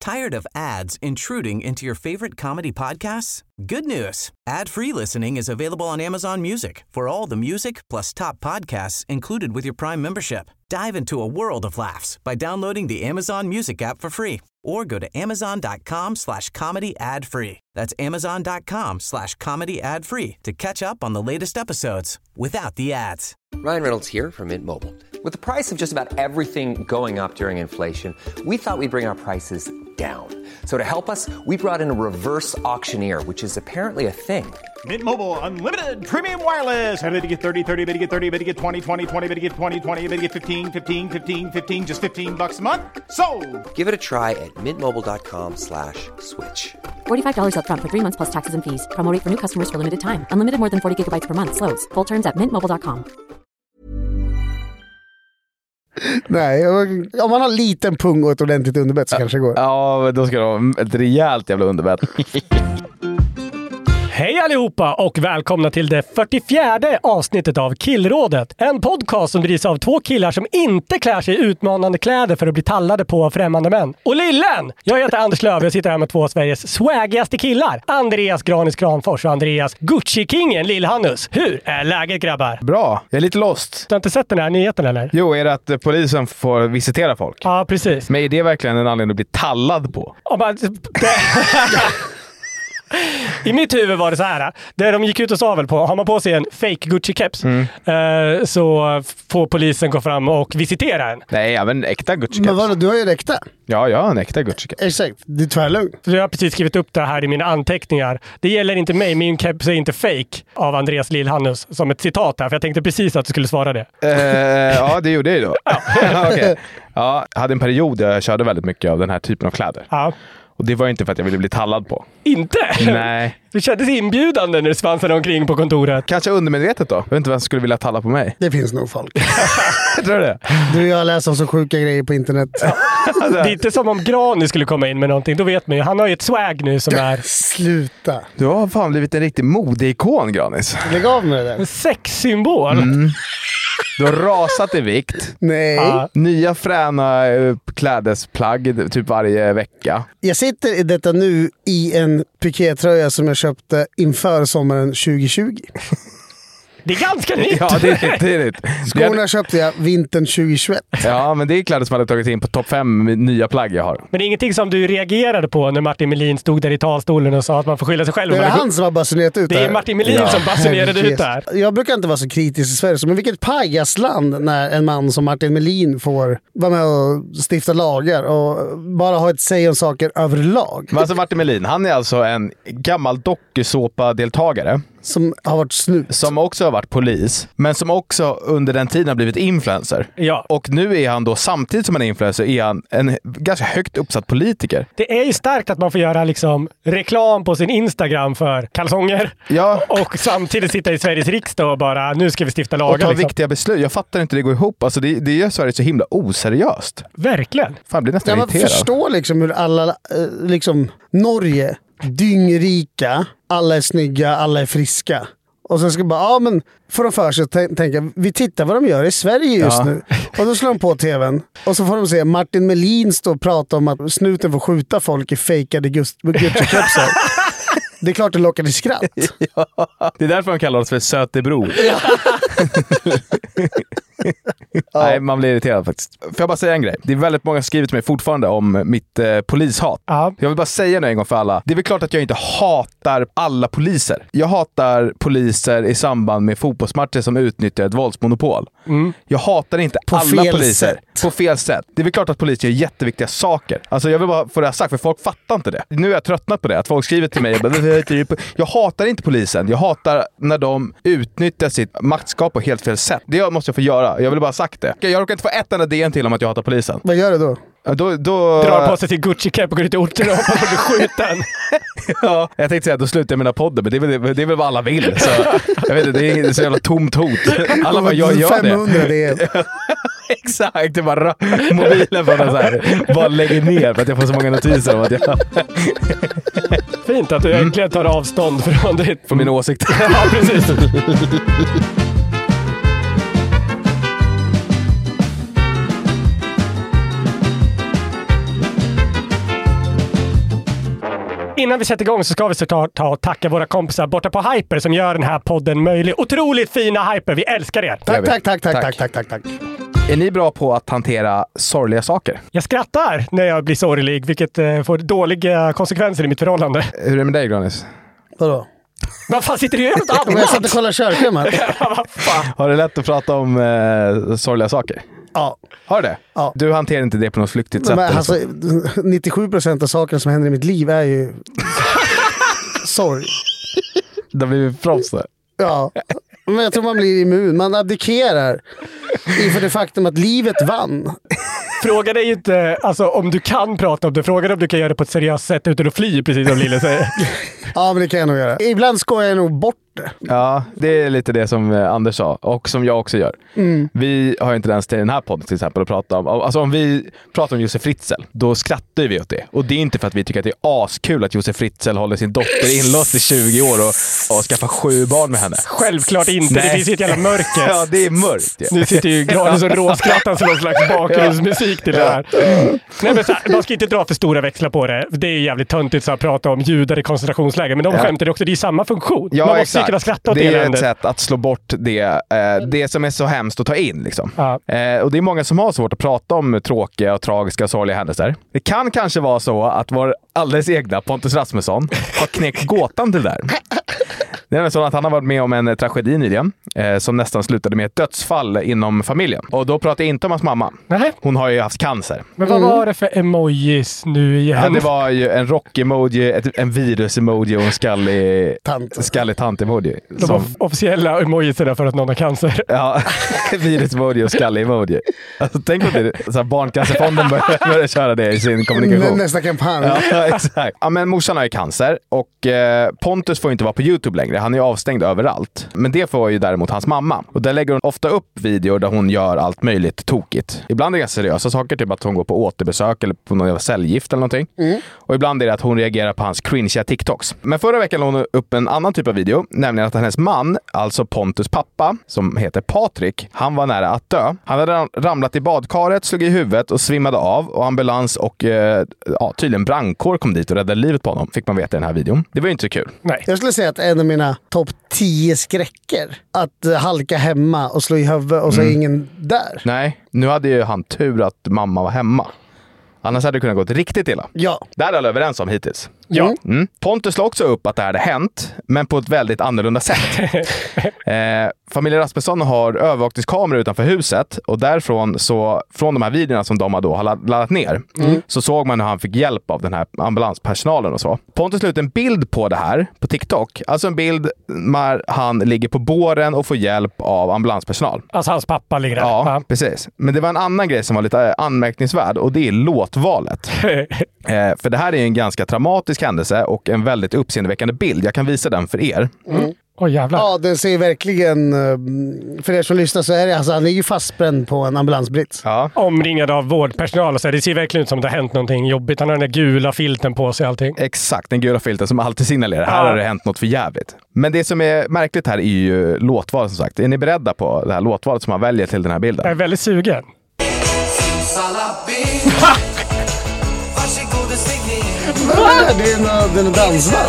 Tired of ads intruding into your favorite comedy podcasts? Good news. Ad-free listening is available on Amazon Music for all the music plus top podcasts included with your Prime membership. Dive into a world of laughs by downloading the Amazon Music app for free or go to amazon.com/comedy ad-free. That's amazon.com/comedy ad-free to catch up on the latest episodes without the ads. Ryan Reynolds here from Mint Mobile. With the price of just about everything going up during inflation, we thought we'd bring our prices down. So to help us, we brought in a reverse auctioneer, which is apparently a thing. Mint Mobile Unlimited Premium Wireless. How to get 30, 30, bit to get 30, bit to get 20, 20, 20, bit to get 20, 20, bit to get 15, 15, 15, 15, just $15 a month? Sold! Give it a try at mintmobile.com/switch. $45 up front for 3 months plus taxes and fees. Promo rate for new customers for limited time. Unlimited more than 40 gigabytes per month. Slows full terms at mintmobile.com. Nej, om man har liten pung och ett ordentligt underbett så kanske det går. Ja, då ska det ha ett rejält jävla underbett. Hej allihopa och välkomna till det 44:e avsnittet av Killrådet. En podcast som drivs av två killar som inte klär sig i utmanande kläder för att bli tallade på främmande män. Och lillen! Jag heter Anders Löv och jag sitter här med två av Sveriges swaggigaste killar. Andreas Granis Granfors och Andreas Gucci-kingen Lill-Hannus. Hur är läget grabbar? Bra, jag är lite lost. Du har inte sett den här nyheten eller? Jo, är det att polisen får visitera folk? Ja, precis. Men är det verkligen en anledning att bli tallad på? Ja, men... I mitt huvud var det så här, där de gick ut och sa väl på, har man på sig en fake Gucci-keps så får polisen gå fram och visitera en. Nej, ja, men äkta Gucci-keps. Men vadå, du har ju en äkta. Ja, jag har en äkta Gucci-keps. Exakt, det är tvärlugn. Så jag har precis skrivit upp det här i mina anteckningar. Det gäller inte mig, min keps är inte fake av Andreas Lill-Hannus som ett citat här, för jag tänkte precis att du skulle svara det. Ja, det gjorde jag då. Okay. Ja, jag hade en period där jag körde väldigt mycket av den här typen av kläder. Ja. Och det var inte för att jag ville bli tallad på. Inte? Nej. Du kändes inbjudande när du svansade omkring på kontoret. Kanske undermedvetet då. Jag vet inte vem som skulle vilja talla på mig. Det finns nog folk. Jag tror det. Du och jag läser om så sjuka grejer på internet. Det är inte som om Grani skulle komma in med någonting. Då vet man ju. Han har ju ett swag nu som är... Sluta. Du har fan blivit en riktig modeikon, Granis. Lägg av med det där. En sexsymbol. Du har rasat i vikt. Nej. Nya fräna klädesplagg typ varje vecka. Jag sitter i detta nu i en pikétröja som jag köpte inför sommaren 2020. Det är ganska nytt. Ja, det är nytt. Skorna köpte jag vintern 2021. Ja, men det är kläder som hade tagit in på topp 5 nya plagg jag har. Men det är ingenting som du reagerade på när Martin Melin stod där i talstolen och sa att man får skylla sig själv. Det är han som har basunerat ut det här. Det är Martin Melin som basunerade ut det här. Jag brukar inte vara så kritisk i Sverige, men vilket pajasland när en man som Martin Melin får vara med och stifta lagar och bara ha ett säg om saker överlag. Men alltså Martin Melin, han är alltså en gammal dokusåpa-deltagare. Som har varit snut. Som också har varit polis. Men som också under den tiden har blivit influencer. Ja. Och nu är han då, samtidigt som han är influencer, är han en ganska högt uppsatt politiker. Det är ju starkt att man får göra liksom reklam på sin Instagram för kalsonger. Ja. Och samtidigt sitta i Sveriges riksdag och bara, nu ska vi stifta lagar. Och ta liksom viktiga beslut. Jag fattar inte det går ihop. Alltså det gör Sverige så himla oseriöst. Verkligen. Fan, jag blir nästan irriterad. Jag förstår liksom hur alla, liksom Norge, dyngrika, alla är snygga, alla är friska. Och sen ska bara, men får de för sig att tänka, vi tittar vad de gör i Sverige just nu. Och då slår de på tvn. Och så får de se Martin Melin stå och prata om att snuten får skjuta folk i fejkade Gucci-kepsar. Det är klart det lockar till skratt. Ja, det är därför de kallar oss för Sötebror. Ja. Nej, man blir irriterad faktiskt. Får jag bara säga en grej? Det är väldigt många som skrivit till mig fortfarande om mitt polishat. Jag vill bara säga det en gång för alla. Det är väl klart att jag inte hatar alla poliser. Jag hatar poliser i samband med fotbollsmatcher som utnyttjar ett våldsmonopol. Jag hatar inte på alla poliser på fel sätt. Det är väl klart att poliser gör jätteviktiga saker. Alltså jag vill bara få det här sagt, för folk fattar inte det. Nu är jag tröttnat på det, att folk skriver till mig och bara, jag hatar inte polisen. Jag hatar när de utnyttjar sitt maktskap på helt fel sätt. Det måste jag få göra. Jag vill bara sagt det. Jag råkar inte få ett enda DN till om att jag hatar polisen. Vad gör du då? Då drar på sig till Gucci-cap och går ut i orten och hoppas att bli skjuten. Ja, jag tänkte säga att då slutar jag mina poddar, men det är väl vad alla vill. Så, jag vet inte, det är så jävla tomt hot. Alla bara, jag gör 500 det. Exakt, det bara mobilen bara så här, bara lägger ner för att jag får så många notiser om att jag... Fint att du egentligen tar avstånd från det. Från min åsikt. Ja, precis. Innan vi sätter igång så ska vi ta och tacka våra kompisar borta på Hyper som gör den här podden möjlig. Otroligt fina Hyper, vi älskar er! Tack. Är ni bra på att hantera sorgliga saker? Jag skrattar när jag blir sorglig, vilket får dåliga konsekvenser i mitt förhållande. Hur är det med dig, Granis? Vadå? Vad fan sitter du och gör något annat? Jag satt och kollade körschemat. Har du lätt att prata om sorgliga saker? Ja. Har du det? Ja. Du hanterar inte det på något flyktigt sätt? Men, alltså, 97% av sakerna som händer i mitt liv är ju sorg. Det blir proffs där. Ja, men jag tror man blir immun. Man abdikerar inför det faktum att livet vann. Fråga dig inte alltså, om du kan prata om det. Fråga dig om du kan göra det på ett seriöst sätt utan att fly, precis som Lille säger. Ja, men det kan jag nog göra. Ibland skojar jag nog bort det. Ja, det är lite det som Anders sa och som jag också gör. Vi har inte ens till den här podden till exempel att prata om. Alltså om vi pratar om Josef Fritzl, då skrattar vi åt det. Och det är inte för att vi tycker att det är askul att Josef Fritzl håller sin dotter inlåst i 20 år och skaffar 7 barn med henne. Självklart inte. Nej. Det finns ju ett jävla mörker. Ja, det är mörkt. Ja. Nu sitter ju Granis och råskrattar som någon slags bakgrundsmusik till det här. Nej, men så här, man ska inte dra för stora växlar på det. Det är jävligt töntigt så att prata om judar i koncentrationsläger. Men de skämtar också, det är samma funktion. Ja, man måste kunna skratta åt det. Det är eländet. ett sätt att slå bort det som är så hemskt att ta in. Liksom. Ja. Och det är många som har svårt att prata om tråkiga och tragiska och sorgliga händelser. Det kan kanske vara så att vår alldeles egna Pontus Rasmusson har knäckt gåtan till det där. Det är så att han har varit med om en tragedi nyligen som nästan slutade med ett dödsfall inom familjen. Och då pratar jag inte om hans mamma. Nej. Hon har ju haft cancer. Men vad var det för emojis nu igen? Ja, det var ju en rock-emoji, en virus-emoji och en skallig tant-emoji. De var officiella emojisarna för att någon har cancer. Ja, virus-emoji och skallig-emoji. Alltså, tänk om det så här, Barncancerfonden börjar köra det i sin kommunikation. Nästa kampanj. Ja, exakt. Ja, men morsan har ju cancer och Pontus får inte vara på YouTube längre. Han är ju avstängd överallt. Men det får ju däremot hans mamma. Och där lägger hon ofta upp videor där hon gör allt möjligt tokigt. Ibland är det ganska seriösa saker, typ att hon går på återbesök eller på någon cellgift eller någonting. Och ibland är det att hon reagerar på hans cringe TikToks. Men förra veckan lade hon upp en annan typ av video, nämligen att hennes man, alltså Pontus pappa, som heter Patrik, han var nära att dö. Han hade ramlat i badkaret, slog i huvudet och svimmade av och ambulans och tydligen brandkår kom dit och räddade livet på honom, fick man veta i den här videon. Det var ju inte så kul. Nej. Jag skulle säga att en av mina topp 10 skräcker, att halka hemma och slå i huvudet och så är ingen där. Nej, nu hade ju han tur att mamma var hemma. Annars hade det kunnat gått riktigt illa. Ja. Det är alla överens om hittills. Ja. Pontus la också upp att det hade hänt, men på ett väldigt annorlunda sätt. Familjen Rasmusson har övervakningskameror utanför huset och därifrån så, från de här videorna som de har laddat ner, så såg man hur han fick hjälp av den här ambulanspersonalen och så. Pontus la ut en bild på det här på TikTok. Alltså en bild när han ligger på båren och får hjälp av ambulanspersonal. Alltså hans pappa ligger där. Ja, precis. Men det var en annan grej som var lite anmärkningsvärd och det är låtvalet. För det här är en ganska traumatisk händelse och en väldigt uppseendeväckande bild. Jag kan visa den för er. Jävlar. Ja, den ser verkligen, för er som lyssnar så är det, alltså, han är ju fastbränd på en ambulansbrits. Ja. Omringad av vårdpersonal och så. Det ser verkligen ut som att det har hänt någonting jobbigt. Han har den där gula filten på sig och allting. Exakt, den gula filten som alltid signalerar. Här har det hänt något för jävligt. Men det som är märkligt här är ju låtvalet som sagt. Är ni beredda på det här låtvalet som man väljer till den här bilden? Jag är väldigt sugen. Det är en dansband.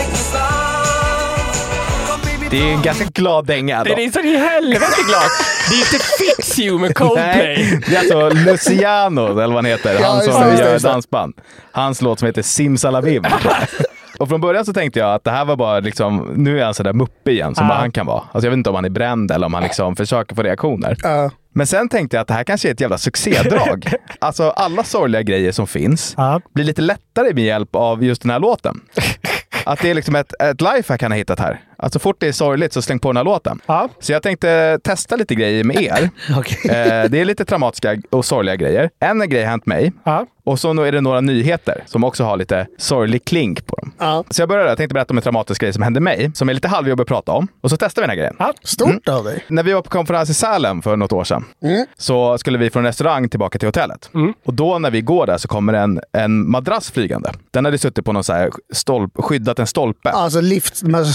Det är en ganska glad dänga. Det är så i helvete glad. Det är inte Fix You med Coldplay. Nej, det är alltså Luciano, eller vad han heter. Han som gör dansband. Hans låt som heter Simsalabim. Och från början så tänkte jag att det här var bara liksom, nu är han sådär muppe igen som bara han kan vara. Alltså jag vet inte om han är bränd eller om han liksom försöker få reaktioner. Men sen tänkte jag att det här kanske är ett jävla succédrag. Alltså alla sorgliga grejer som finns blir lite lättare med hjälp av just den här låten. Att det är liksom ett lifehack han har hittat här. Alltså fort det är sorgligt så släng på den här låten. Så jag tänkte testa lite grejer med er. Det är lite traumatiska och sorgliga grejer. En grej har hänt mig. Och så är det några nyheter som också har lite sorglig klink på dem. Så jag tänkte berätta om en traumatisk grej som hände mig. Som är lite halvjobbig att prata om. Och så testar vi den här grejen. Stort av dig. När vi var på konferens i Sälen för något år sedan. Så skulle vi från restaurang tillbaka till hotellet. Och då när vi går där så kommer en madrass flygande. Den hade suttit på någon så här skyddat en stolpe. Alltså de här tjocka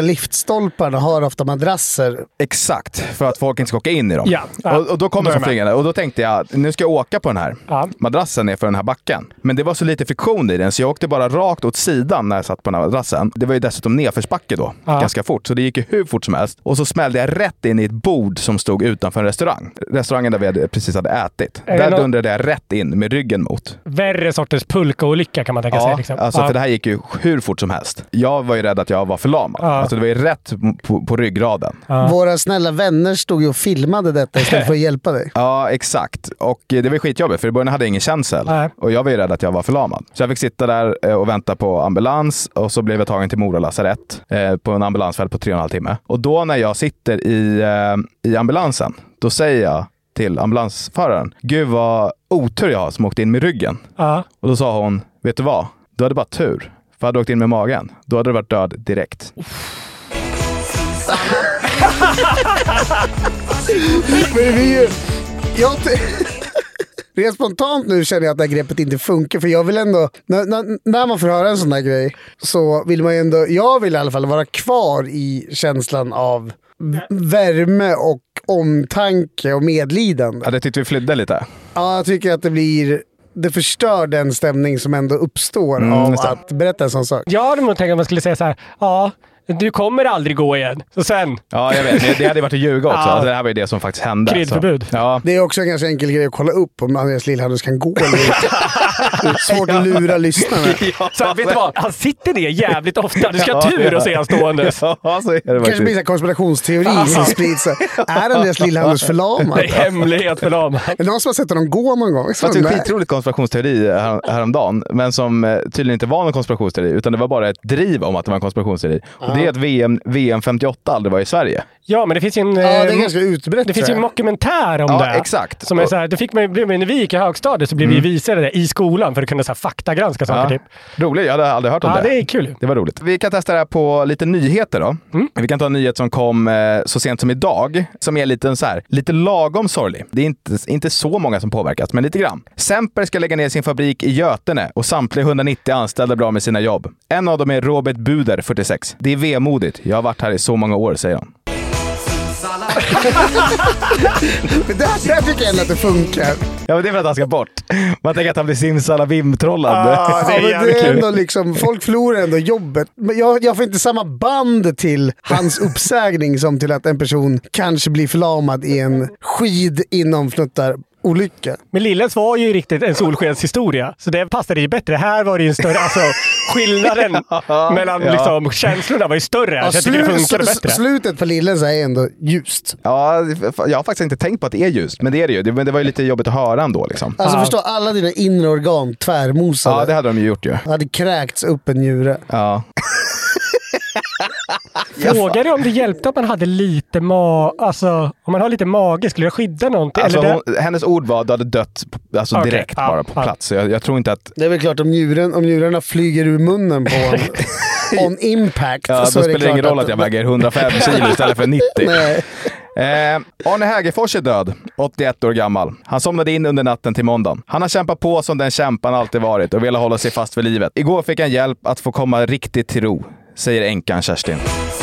liftstolparna har ofta madrasser. Exakt, för att folk inte ska åka in i dem. Ja. Och då kommer som fingrarna. Och då tänkte jag, nu ska jag åka på den här madrassen ner för den här backen. Men det var så lite friktion i den, så jag åkte bara rakt åt sidan när jag satt på den här madrassen. Det var ju dessutom nedförsbacke då, ganska fort. Så det gick ju hur fort som helst. Och så smällde jag rätt in i ett bord som stod utanför en restaurang. Restaurangen där vi precis hade ätit. Där dundrade jag rätt in med ryggen mot. Värre sortens pulka-olycka kan man tänka sig. Liksom. Alltså för det här gick ju hur fort som helst. Jag var ju rädd att jag var förlamad. Alltså det var ju rätt på ryggraden. Våra snälla vänner stod ju och filmade detta istället för att hjälpa dig. Ja, exakt. Och det var skitjobbigt, för i början hade jag ingen känsel. Och jag var ju rädd att jag var förlamad. Så jag fick sitta där och vänta på ambulans, och så blev jag tagen till Mora lasarett på en ambulansfärd på 3,5 timme. Och då när jag sitter i ambulansen, då säger jag till ambulansföraren, gud vad otur jag har som åkte in med ryggen. Och då sa hon, vet du vad? Du hade bara tur. För hade du åkt in med magen, då hade du varit död direkt. Men rent spontant nu känner jag att det här greppet inte funkar, för jag vill ändå, när man får höra en sån där grej, så vill man ju ändå, jag vill i alla fall vara kvar i känslan av värme och omtanke och medlidande. Ja, det tyckte vi flydde lite. Ja, jag tycker att det förstör den stämning som ändå uppstår av att berätta en sån sak. Ja, det tänker man skulle säga så här, du kommer aldrig gå igen. Så sen... Ja, jag vet. Det hade varit att ljuga också. Alltså, det här var ju det som faktiskt hände. Kryddförbud. Ja. Det är också en ganska enkel grej att kolla upp om Andreas Lillhandus kan gå eller inte. Det är svårt att lura lyssnarna. Så vet du vad? Han sitter ner jävligt ofta. Du ska ha tur att se han ståendes. Ja, så är det kanske blir en konspirationsteori som sprids. Är Andreas Lillhandus förlamad? Det är hemlighet förlamad. Är det någon som har sett honom gå någon gång? Det var en skitrolig konspirationsteori häromdagen, men som tydligen inte var någon konspirationsteori, utan det var bara ett driv om att det var en konspirationsteori. Och det är att VM 58 aldrig var i Sverige. Ja, men det finns ju en... det är ganska utbrett. Det finns ju en dokumentär om det. Ja, exakt. Som är så här, det fick man, när vi gick i högstadiet så blev vi visade det i skolan för att kunna så här, faktagranska saker. Typ. Roligt, jag hade aldrig hört om det. Ja, det är kul. Det var roligt. Vi kan testa det här på lite nyheter då. Vi kan ta en nyhet som kom så sent som idag, som är lite lagom sorglig. Det är inte så många som påverkas, men lite grann. Semper ska lägga ner sin fabrik i Götene och samtliga 190 anställda blir av med sina jobb. En av dem är Robert Buder, 46. Det är vemodigt. Jag har varit här i så många år, säger han. Men där tycker jag att det funkar. Ja, men det är för att han ska bort. Man tänker att han blir simsalabim-trollad. Det är ändå liksom, folk förlorar ändå jobbet. Men jag får inte samma band till hans uppsägning som till att en person kanske blir förlamad i en inomfnuttar olycka. Men Lillens var ju riktigt en solskenshistoria. Så det passade ju bättre. Här var det ju en större... Alltså, skillnaden mellan liksom, känslorna var ju större. Ja, jag tycker det funkade bättre. Slutet på Lillens är ändå ljust. Ja, jag har faktiskt inte tänkt på att det är ljust. Men det är det ju. Men det var ju lite jobbigt att höra ändå. Liksom. Alltså förstå, alla dina inre organ tvärmosade. Ja, det hade de ju gjort ju. Det hade kräkts upp en njure. Ja. Frågade om det hjälpte att man hade lite alltså om man har lite mage, skulle det skydda någonting? Alltså, eller hennes ord var att du hade dött direkt bara på plats. Så jag tror inte att... Det är väl klart om njurarna flyger ur munnen på en on impact. Ja, så då spelar det ingen roll att jag väger 105 kilo istället för 90. Nej. Arne Hägerfors är död, 81 år gammal. Han somnade in under natten till måndagen. Han har kämpat på som den kämpan alltid varit och velat hålla sig fast för livet. Igår fick han hjälp att få komma riktigt till ro, säger änkan Kerstin.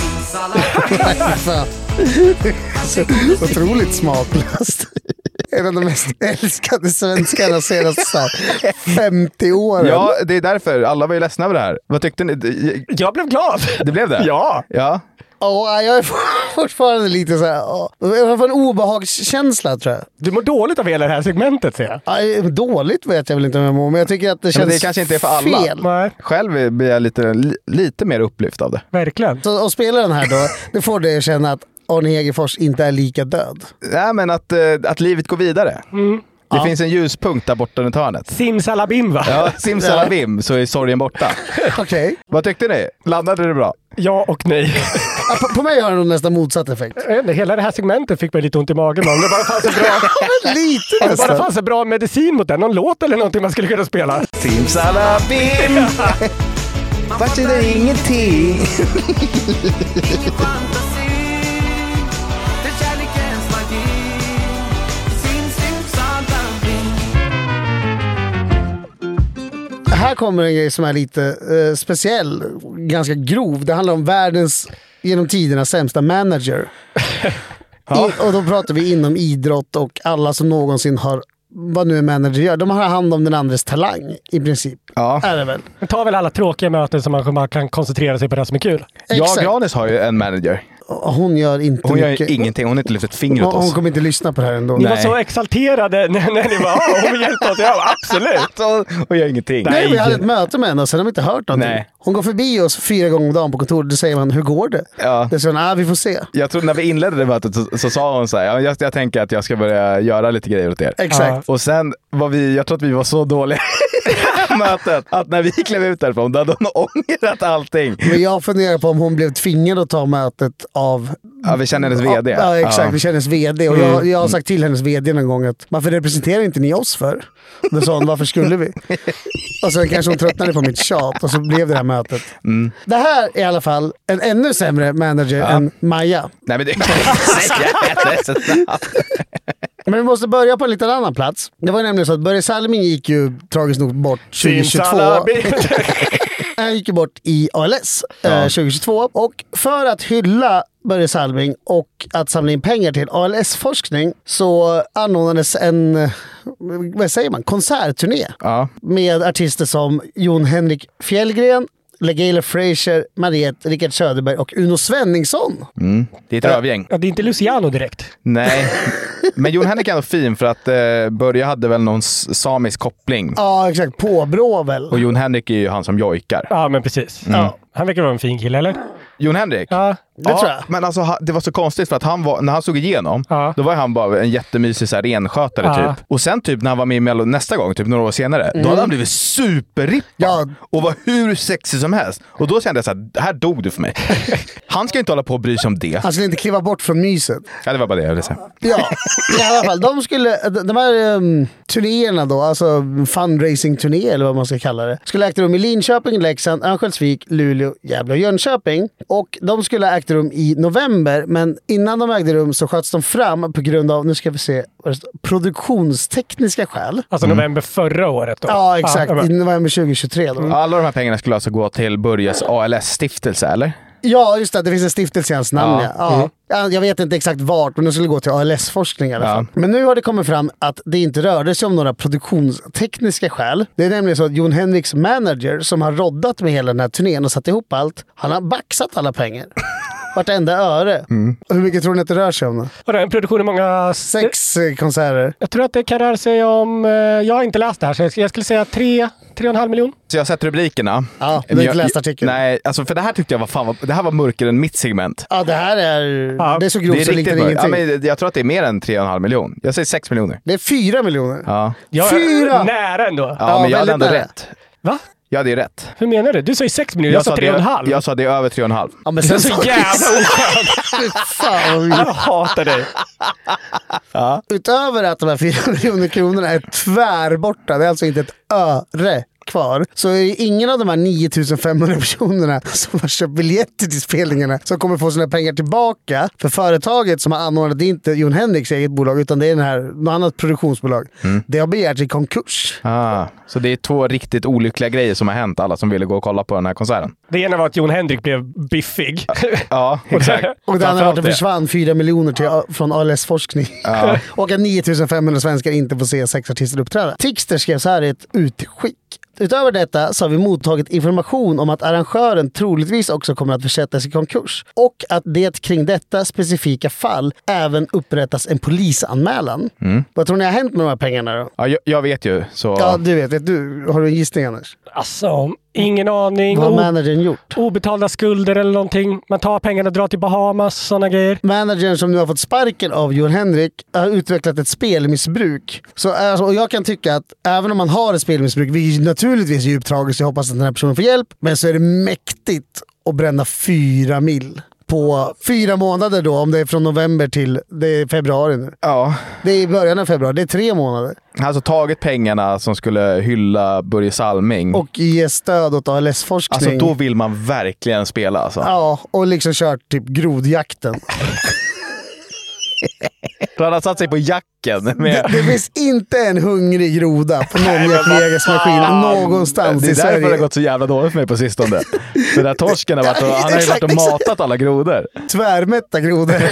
Så otroligt smaklöst. En av de mest älskade svenskarna de senaste 50 åren. Ja, det är därför. Alla var ju ledsna över det här. Vad tyckte ni? Jag blev glad. Det blev det? Ja. Jag är fortfarande lite så här. Jag får en obehagskänsla, tror jag. Du mår dåligt av hela det här segmentet, ser jag. Dåligt vet jag väl inte om jag mår, men jag tycker att det känns fel. Det kanske inte är för alla. Nej. Själv blir jag lite mer upplyft av det. Verkligen. Så att spela den här då, det får dig att känna att Arne Hägerfors inte är lika död. Nej, men att livet går vidare. Det finns en ljuspunkt där borta runt hörnet. Simsalabim, va? Ja, simsalabim, så är sorgen borta. Okej. Vad tyckte ni? Landade det bra? Ja och nej. På mig har det nog nästan motsatt effekt. Hela det här segmentet fick mig lite ont i magen. Men det bara fanns en bra... lite det nästan. bara fanns en bra medicin mot den. Någon låt eller någonting man skulle kunna spela. Simsalabim! Vart är det ingenting? Här kommer en grej som är lite speciell, ganska grov. Det handlar om världens genom tiderna sämsta manager. Och då pratar vi inom idrott och alla som någonsin har, vad nu en manager gör, de har hand om den andres talang i princip. Ja. Är det väl? Man tar väl alla tråkiga möten som man kan koncentrera sig på det som är kul. Ja, Granis har ju en manager. Hon gör inte Hon mycket. gör ingenting, hon har inte lyft ett finger åt oss. Hon kommer inte lyssna på det här ändå. Ni var så exalterade när ni var hon vill hjälpa oss. Ja, absolut. Hon gör ingenting. Nej, vi hade ett möte med henne och sen har vi inte hört någonting. Nej. Hon går förbi oss 4 gånger om dagen på kontoret. Då säger man, hur går det? Ja. Det säger hon, vi får se. Jag tror när vi inledde det mötet så sa hon så här, jag tänker att jag ska börja göra lite grejer åt er. Exakt. Och sen var jag tror att vi var så dåliga mötet att när vi klev ut därifrån, då hade hon ångrat allting. Men jag funderar på om hon blev tvingad att ta mötet av... Ja, vi känner hennes vd. Ja, exakt. Ja. Vi känner hennes vd. Och jag har sagt till hennes vd någon gång att varför representerar inte ni oss för? Då sa hon, varför skulle vi? Och sen kanske hon tröttnade på mitt tjat och så blev det här mötet. Mm. Det här är i alla fall en ännu sämre manager än Maja. Nej, men det Men vi måste börja på en liten annan plats. Det var nämligen så att Börje Salming gick ju tragiskt nog bort 2022. Han gick ju bort i ALS 2022. Och för att hylla Börje Salming och att samla in pengar till ALS-forskning så anordnades en, vad säger man, konsertturné med artister som Jon Henrik Fjällgren, LaGaylia Frazier, Mariette, Rickard Söderberg och Uno Svenningsson. Mm. Det är ett rövgäng. Ja, det är inte Luciano direkt. Nej, men Jon Henrik är ändå fin för att Börje hade väl någon samisk koppling. Ja, exakt. Påbrå väl. Och Jon Henrik är ju han som jojkar. Ja, men precis. Mm. Ja. Han verkar vara en fin kille, eller? Jon Henrik? Ja, det tror jag. Men alltså, det var så konstigt för att när han såg igenom, då var han bara en jättemysig så här, renskötare typ. Och sen typ när han var med i Mello nästa gång, typ några år senare, då hade han blivit superrippad och var hur sexig som helst. Och då kände jag så här dog du för mig. Han ska inte hålla på och bry sig om det. Han skulle inte kliva bort från myset. Ja, det var bara det jag ville säga. Ja, i alla fall. De här turnéerna då, alltså fundraising-turné eller vad man ska kalla det, skulle ägt rum i Linköping, Leksand, Örnsköldsvik, Luleå, Gävle och Jönköping. Och de skulle ha ägt rum i november, men innan de ägde rum så sköts de fram på grund av, nu ska vi se, produktionstekniska skäl. Alltså november förra året då? Ja, exakt. I november 2023 då. Alla de här pengarna skulle alltså gå till Börjes ALS-stiftelse, eller? Ja, just det. Det finns en stiftelse i hans namn. Jag vet inte exakt vart, men det skulle gå till ALS-forskning i alla fall. Men nu har det kommit fram att det inte rörde sig om några produktionstekniska skäl. Det är nämligen så att Jon Henriks manager, som har roddat med hela den här turnén och satt ihop allt, han har baxat alla pengar. Vartenda öre. Och hur mycket tror ni att det rör sig om då? Och det är en produktion i många... 6 konserter. Jag tror att det kan röra sig om... Jag har inte läst det här, så jag skulle säga 3,5 miljoner. Så jag har sett rubrikerna. Ja, du har inte läst artikeln. Nej, alltså för det här tyckte jag det här var mörkare än mitt segment. Ja, det här är... Det är så grovt så liknar ingenting. Ja, men jag tror att det är mer än 3,5 miljoner. Jag säger 6 miljoner. Det är 4 miljoner. Ja. 4! Nära ändå. Ja, men jag hade ändå rätt. Va? Ja, det är rätt. Hur menar du? Du sa ju 6 miljoner, jag sa 3,5. Jag sa det är över 3,5. Ja, men sen det är så jävla oskönt. Jag hatar dig. Ja. Utöver att de här 4 miljoner kronorna är tvärborta, det är alltså inte ett öre kvar, så är det ingen av de här 9500 personerna som har köpt biljetter till spelningarna som kommer få sina pengar tillbaka. För företaget som har anordnat, det är inte Jon Henriks eget bolag, utan det är något annat produktionsbolag. Det har begärt i konkurs. Så det är 2 riktigt olyckliga grejer som har hänt alla som ville gå och kolla på den här konserten. Det ena var att Jon Henrik blev biffig. Ja, exakt. Och det andra var att det försvann 4 miljoner från ALS-forskning. Och att 9500 svenskar inte får se 6 artister uppträda. Tixter skrev så här i ett utskick. Utöver detta så har vi mottagit information om att arrangören troligtvis också kommer att försättas i konkurs. Och att det kring detta specifika fall även upprättas en polisanmälan. Vad tror ni har hänt med de här pengarna då? Ja, jag vet ju. Så... Ja, du vet. Har du en gissning, Anders? Alltså, ingen aning. Vad har managern gjort? Obetalda skulder eller någonting. Man tar pengarna och drar till Bahamas, sådana grejer. Managern som nu har fått sparken av Jon Henrik har utvecklat ett spelmissbruk. Så alltså, och jag kan tycka att även om man har ett spelmissbruk, vi är naturligtvis djupt tragiskt, jag hoppas att den här personen får hjälp, men så är det mäktigt att bränna 4 mil på 4 månader då, om det är från november till det är februari nu. Ja. Det är i början av februari, det är 3 månader. Han har alltså tagit pengarna som skulle hylla Börje Salming. Och ge stöd åt ALS-forskning. Alltså då vill man verkligen spela alltså. Ja, och liksom kört typ grodjakten. Då hade han satt sig på jacken. Det finns inte en hungrig groda på någon jättelägesmaskin någonstans i Sverige. Det är därför det har gått så jävla dåligt för mig på sistone. För där torsken har varit han har ju varit och matat alla grodor. Tvärmätta grodor.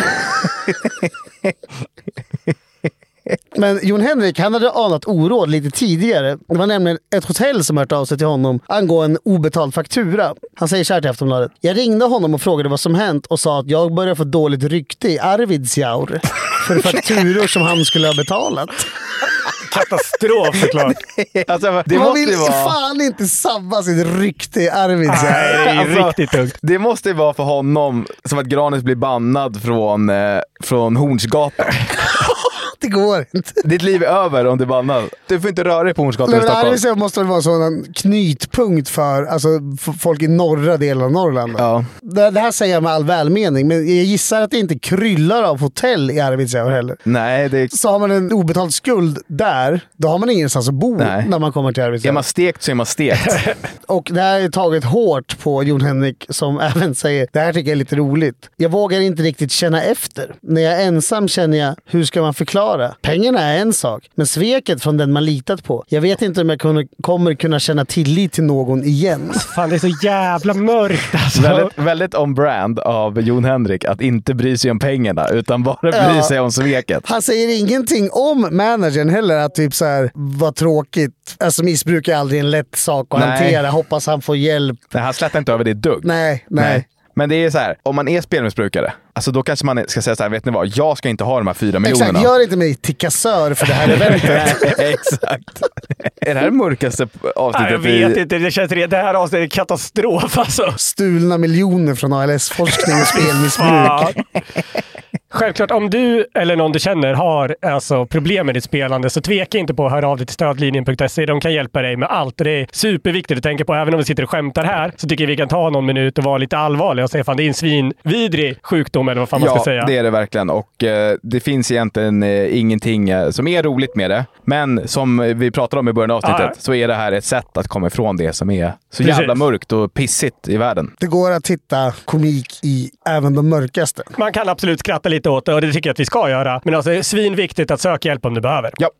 Men Jon Henrik, han hade anat oråd lite tidigare. Det var nämligen ett hotell som hört av sig till honom angående en obetald faktura. Han säger så här till Aftonbladet: jag ringde honom och frågade vad som hänt och sa att jag började få dåligt rykte i Arvidsjaur för fakturor som han skulle ha betalat. Katastrof såklart. Alltså, det man måste vill vara... fan inte sabba sitt rykte i Arvidsjaur. Nej, det är riktigt tungt. Det måste ju vara för honom som att Granis blir bannad från Hornsgatan. Det går inte. Ditt liv är över om du är bannad. Du får inte röra dig på Hornsgatan i Stockholm. Arvidsjaur måste väl vara en sådan knytpunkt för folk i norra delen av Norrland. Ja. Det här säger jag med all välmening, men jag gissar att det inte kryllar av hotell i Arvidsjaur heller. Nej, Så har man en obetald skuld där, då har man ingenstans att bo när man kommer till Arvidsjaur. Är man stekt så är man stekt. Och det här är taget hårt på Jon Henrik som även säger, det här tycker jag är lite roligt. Jag vågar inte riktigt känna efter. När jag är ensam känner jag, hur ska man förklara? Pengarna är en sak, men sveket från den man litat på. Jag vet inte om jag kommer kunna känna tillit till någon igen. Fan, det är så jävla mörkt alltså. Väldigt on-brand av Jon Henrik att inte bry sig om pengarna utan bara bry sig om sveket. Han säger ingenting om managern heller, att typ så här, vad tråkigt. Alltså missbruk är aldrig en lätt sak att hantera. Hoppas han får hjälp. Nej, han släpper inte över det dugg. Nej. Men det är så här, om man är spelmissbrukare, alltså då kanske man ska säga så här, vet ni vad, jag ska inte ha de här 4 miljonerna. Exakt, gör inte mig till kassör för det här eventet. Exakt. Är det här mörkaste avsnittet? Jag vet inte, det känns det här avsnittet är katastrof alltså. Stulna miljoner från ALS-forskning och spelmissbruk. Självklart, om du eller någon du känner har alltså problem med ditt spelande, så tveka inte på att höra av dig till stödlinjen.se. De kan hjälpa dig med allt. Det är superviktigt att tänka på. Även om vi sitter och skämtar här, så tycker jag vi kan ta någon minut och vara lite allvarliga och säga fan, det är en svinvidrig sjukdom eller vad fan man ska säga. Ja, det är det verkligen. Och det finns egentligen ingenting som är roligt med det. Men som vi pratade om i början av avsnittet, så är det här ett sätt att komma ifrån det som är så jävla mörkt och pissigt i världen. Det går att hitta komik i även de mörkaste. Man kan absolut skratta lite åt det, och det tycker jag att vi ska göra. Men alltså, det är svinviktigt att söka hjälp om du behöver. Ja.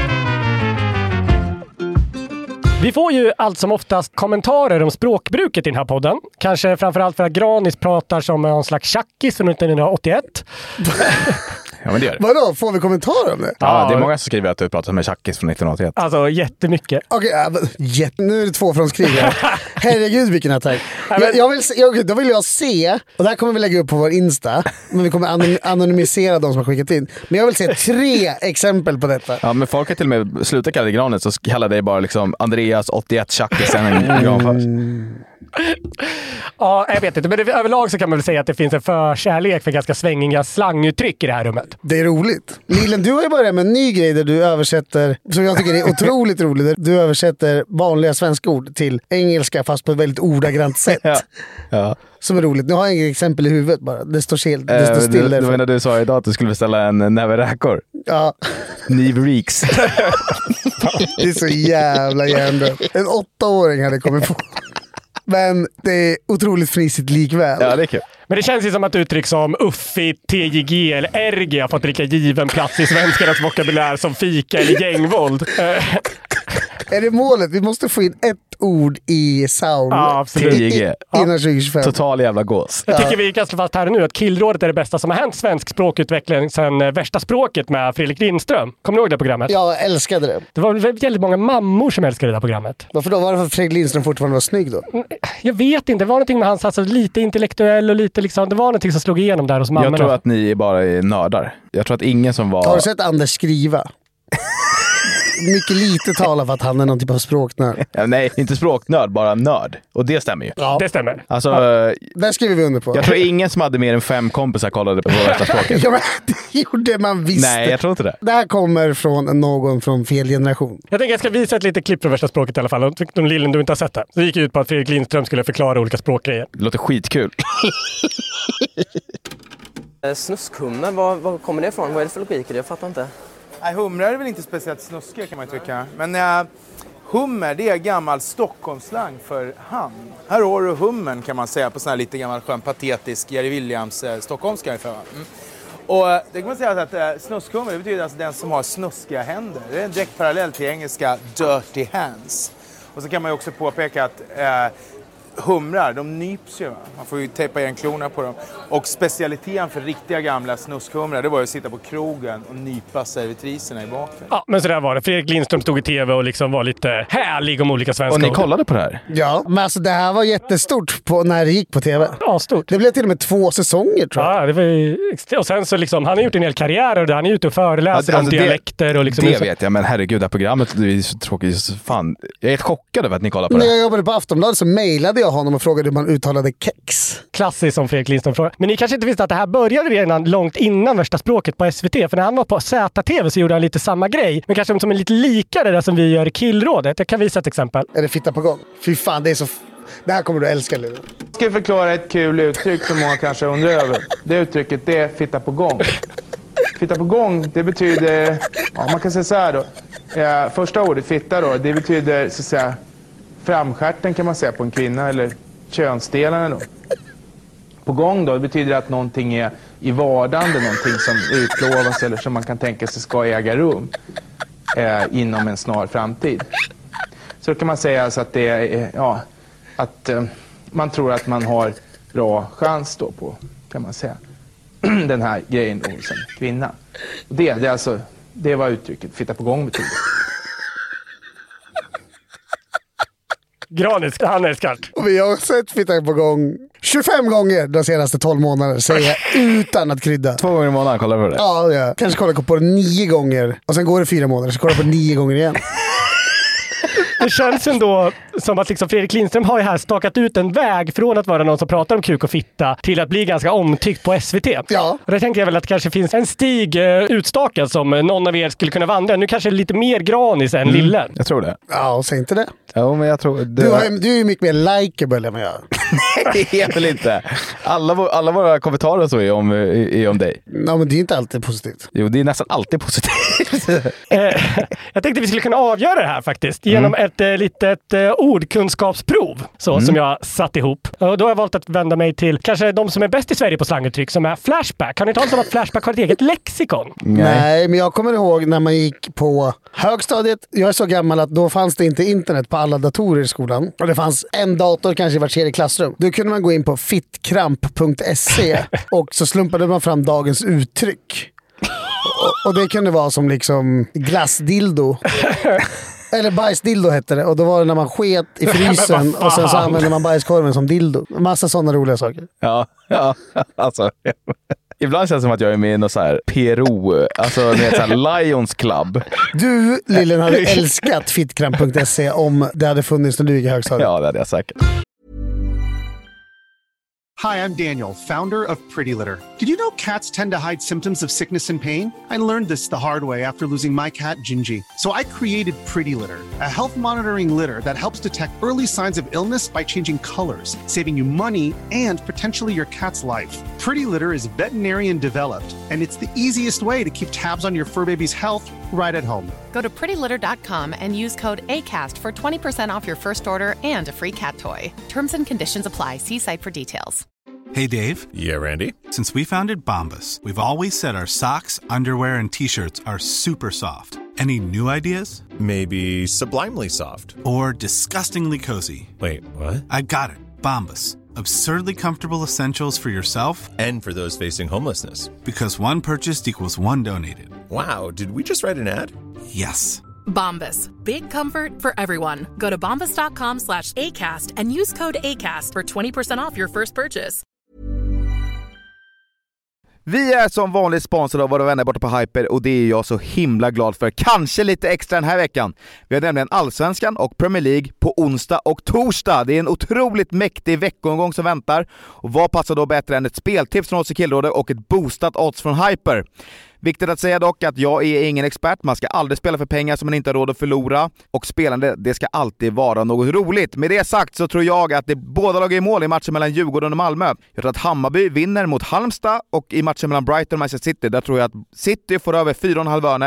Vi får ju allt som oftast kommentarer om språkbruket i den här podden. Kanske framförallt för att Granis pratar som en slags tjackis från 1981. Ja, men det gör det. Vadå? Får vi kommentarer om det? Ja, det är många som skriver att du pratar som en tjackis från 1981. Alltså, jättemycket. Okej, nu är det 2 frontskrigare. Herregud, vilken attack. Då vill jag se, och det här kommer vi lägga upp på vår Insta, men vi kommer anonymisera de som har skickat in. Men jag vill se 3 exempel på detta. Ja, men folk har till och med slutat kalla dig Granet, så kallar det bara liksom Andreas 81 tjackisen en granfars. Ja, jag vet inte. Men överlag så kan man väl säga att det finns en förkärlek för ganska svängiga slanguttryck i det här rummet. Det är roligt. Lillen, du har ju börjat med en ny grej där du översätter, som jag tycker är otroligt roligt, där du översätter vanliga svenska ord till engelska fast på ett väldigt ordagrant sätt. Ja. Som är roligt. Nu har jag inget exempel i huvudet bara. Det står still där. Det var när du sa idag att du skulle beställa en näve räkor. Ja. Niv Reeks. Det är så jävla hjärndött. En 8-åring hade kommit på. Men det är otroligt frisigt likväl. Ja, det är kul. Men det känns ju som att uttryck som Uffi, TJG eller RG har fått lika given plats i svenskarnas vokabulär som fika eller gängvåld. Är det målet? Vi måste få in ett ord i sound. Ja, absolut. TJG. Innan 2025. Total jävla gås. Jag tycker vi kan slå fast här nu att Killrådet är det bästa som har hänt svensk språkutveckling sedan Värsta språket med Fredrik Lindström. Kommer du ihåg det programmet? Jag älskade det. Det var väldigt många mammor som älskade det där programmet. Varför då? Var det för att Fredrik Lindström fortfarande var snygg då? Jag vet inte. Det var någonting med hans, alltså, lite intellektuell och lite liksom, det var någonting som slog igenom där hos mammorna. Jag tror att ni bara är nördar. Jag tror att ingen som var... Har du sett Anders skriva? Mycket lite talar för att han är någon typ av språknörd. Ja, nej, inte språknörd, bara nörd. Och det stämmer ju. Ja, det stämmer. Alltså, där skriver vi under på. Jag tror ingen som hade mer än 5 kompisar kollade på Värsta språket. Ja, men det gjorde man visst. Nej, jag tror inte det. Det här kommer från någon från fel generation. Jag tänker jag ska visa ett litet klipp från Värsta språket i alla fall. De lillen du inte har sett det. Så det gick ut på att Fredrik Lindström skulle förklara olika språkgrejer. Det låter skitkul. Snuskhummer, var kommer det ifrån? Vad är det för logik? Jag fattar inte. Nej, humrar är väl inte speciellt snuskiga kan man tycka. Men hummer, det är gammal Stockholmsslang för hand. Här har du hummen kan man säga på sån här lite gammal skön patetisk Jerry Williams stockholmska ungefär. Och det kan man säga att snuskhummer, det betyder alltså den som har snuskiga händer. Det är en direkt parallell till engelska dirty hands. Och så kan man ju också påpeka att humrar, de nyps ju. Man får ju tejpa igen klorna på dem. Och specialiteten för riktiga gamla snuskhumrar, det var ju att sitta på krogen och nypa servitriserna i baken. Ja, men så där var det. Fredrik Lindström stod i tv och liksom var lite härlig om olika svenska. Och ni kollade på det här? Ja, men alltså det här var jättestort när det gick på tv. Ja, stort. Det blev till och med 2 säsonger, tror jag. Ja, det var ju... Och sen så liksom, han har gjort en hel karriär och han är ute och föreläser om dialekter och liksom... Det vet jag, men herregud, det här programmet det är så tråkigt. Fan, jag är helt chockad över att ni kollar på det. När jag jobbade på Aftonbladet så mejlade jag honom och frågade hur man uttalade kex. Klassiskt som Fredrik Lindström frågar. Men ni kanske inte visste att det här började redan långt innan Värsta språket på SVT. För när han var på ZTV så gjorde han lite samma grej. Men kanske som är lite likare det som vi gör i Killrådet. Jag kan visa ett exempel. Är det fitta på gång? Fy fan, det är så... Det här kommer du älska, Lille. Jag ska förklara ett kul uttryck som många kanske undrar över. Det uttrycket, det är fitta på gång. Fitta på gång, det betyder... Ja, man kan säga så här då. Första ordet, fitta då, det betyder så att säga framskärten kan man säga på en kvinna eller könsdelarna då. På gång då, det betyder att någonting är i vardande, någonting som utlovas eller som man kan tänka sig ska äga rum inom en snar framtid. Så kan man säga alltså att det är, ja, att man tror att man har bra chans då på, kan man säga, den här grejen då hos en kvinna. Och det är alltså, det var uttrycket fitta på gång betyder. Granis, han är skarpt. Och vi har sett fitta på gång 25 gånger de senaste 12 månader, säger jag, utan att krydda. 2 gånger i månaden kollar du på det? Ja, ja. Kanske kollar på det 9 gånger. Och sen går det 4 månader, så kollar jag på 9 gånger igen. Det känns ändå som att liksom Fredrik Lindström har ju här stakat ut en väg från att vara någon som pratar om kuk och fitta till att bli ganska omtyckt på SVT. Ja. Och det tänker jag väl att det kanske finns en stig utstakad som någon av er skulle kunna vandra. Nu kanske lite mer Granis än Lillen. Jag tror det. Ja, och säg inte det. Ja, men jag tror... Du är ju mycket mer likeable än vad jag. Nej, det är väl inte. Alla våra kommentarer så är om dig. Ja, men det är inte alltid positivt. Jo, det är nästan alltid positivt. Jag tänkte vi skulle kunna avgöra det här faktiskt genom ett litet ordkunskapsprov som jag satt ihop. Och då har jag valt att vända mig till kanske de som är bäst i Sverige på slanguttryck, som är Flashback. Har ni talat om att Flashback har ett eget lexikon? Nej, men jag kommer ihåg när man gick på högstadiet. Jag är så gammal att då fanns det inte internet på alla datorer i skolan. Och det fanns en dator kanske i vart tredje klassrum. Då kunde man gå in på fittkramp.se och så slumpade man fram dagens uttryck. Och det kunde vara som liksom glassdildo. Eller bajsdildo hette det. Och då var det när man sket i frysen och sen så använde man bajskorven som dildo. Massa sådana roliga saker. Ja, alltså... Ibland känns det som att jag är med i något så här PRO, alltså med så här Lions Club. Du, Lillen, hade älskat fittkramp.se om det hade funnits när du gick i högstadiet. Ja, det hade jag säkert. Hi, I'm Daniel, founder of Pretty Litter. Did you know cats tend to hide symptoms of sickness and pain? I learned this the hard way after losing my cat, Gingy. So I created Pretty Litter, a health monitoring litter that helps detect early signs of illness by changing colors, saving you money and potentially your cat's life. Pretty Litter is veterinarian developed, and it's the easiest way to keep tabs on your fur baby's health right at home. Go to prettylitter.com and use code ACAST for 20% off your first order and a free cat toy. Terms and conditions apply. See site for details. Hey, Dave. Yeah, Randy. Since we founded Bombas, we've always said our socks, underwear, and T-shirts are super soft. Any new ideas? Maybe sublimely soft. Or disgustingly cozy. Wait, what? I got it. Bombas. Absurdly comfortable essentials for yourself and for those facing homelessness. Because one purchased equals one donated. Wow, did we just write an ad? Yes. Bombas. Big comfort for everyone. Go to bombas.com/ACAST and use code ACAST for 20% off your first purchase. Vi är som vanligt sponsrade av våra vänner borta på Hyper och det är jag så himla glad för. Kanske lite extra den här veckan. Vi har nämligen Allsvenskan och Premier League på onsdag och torsdag. Det är en otroligt mäktig veckomgång som väntar. Och vad passar då bättre än ett speltips från oss i Killrådet och ett boostat odds från Hyper? Viktigt att säga dock att jag är ingen expert. Man ska aldrig spela för pengar som man inte har råd att förlora. Och spelande, det ska alltid vara något roligt. Med det sagt så tror jag att det båda lag är i mål i matchen mellan Djurgården och Malmö. Jag tror att Hammarby vinner mot Halmstad och i matchen mellan Brighton och Manchester City, där tror jag att City får över 4,5 hörnor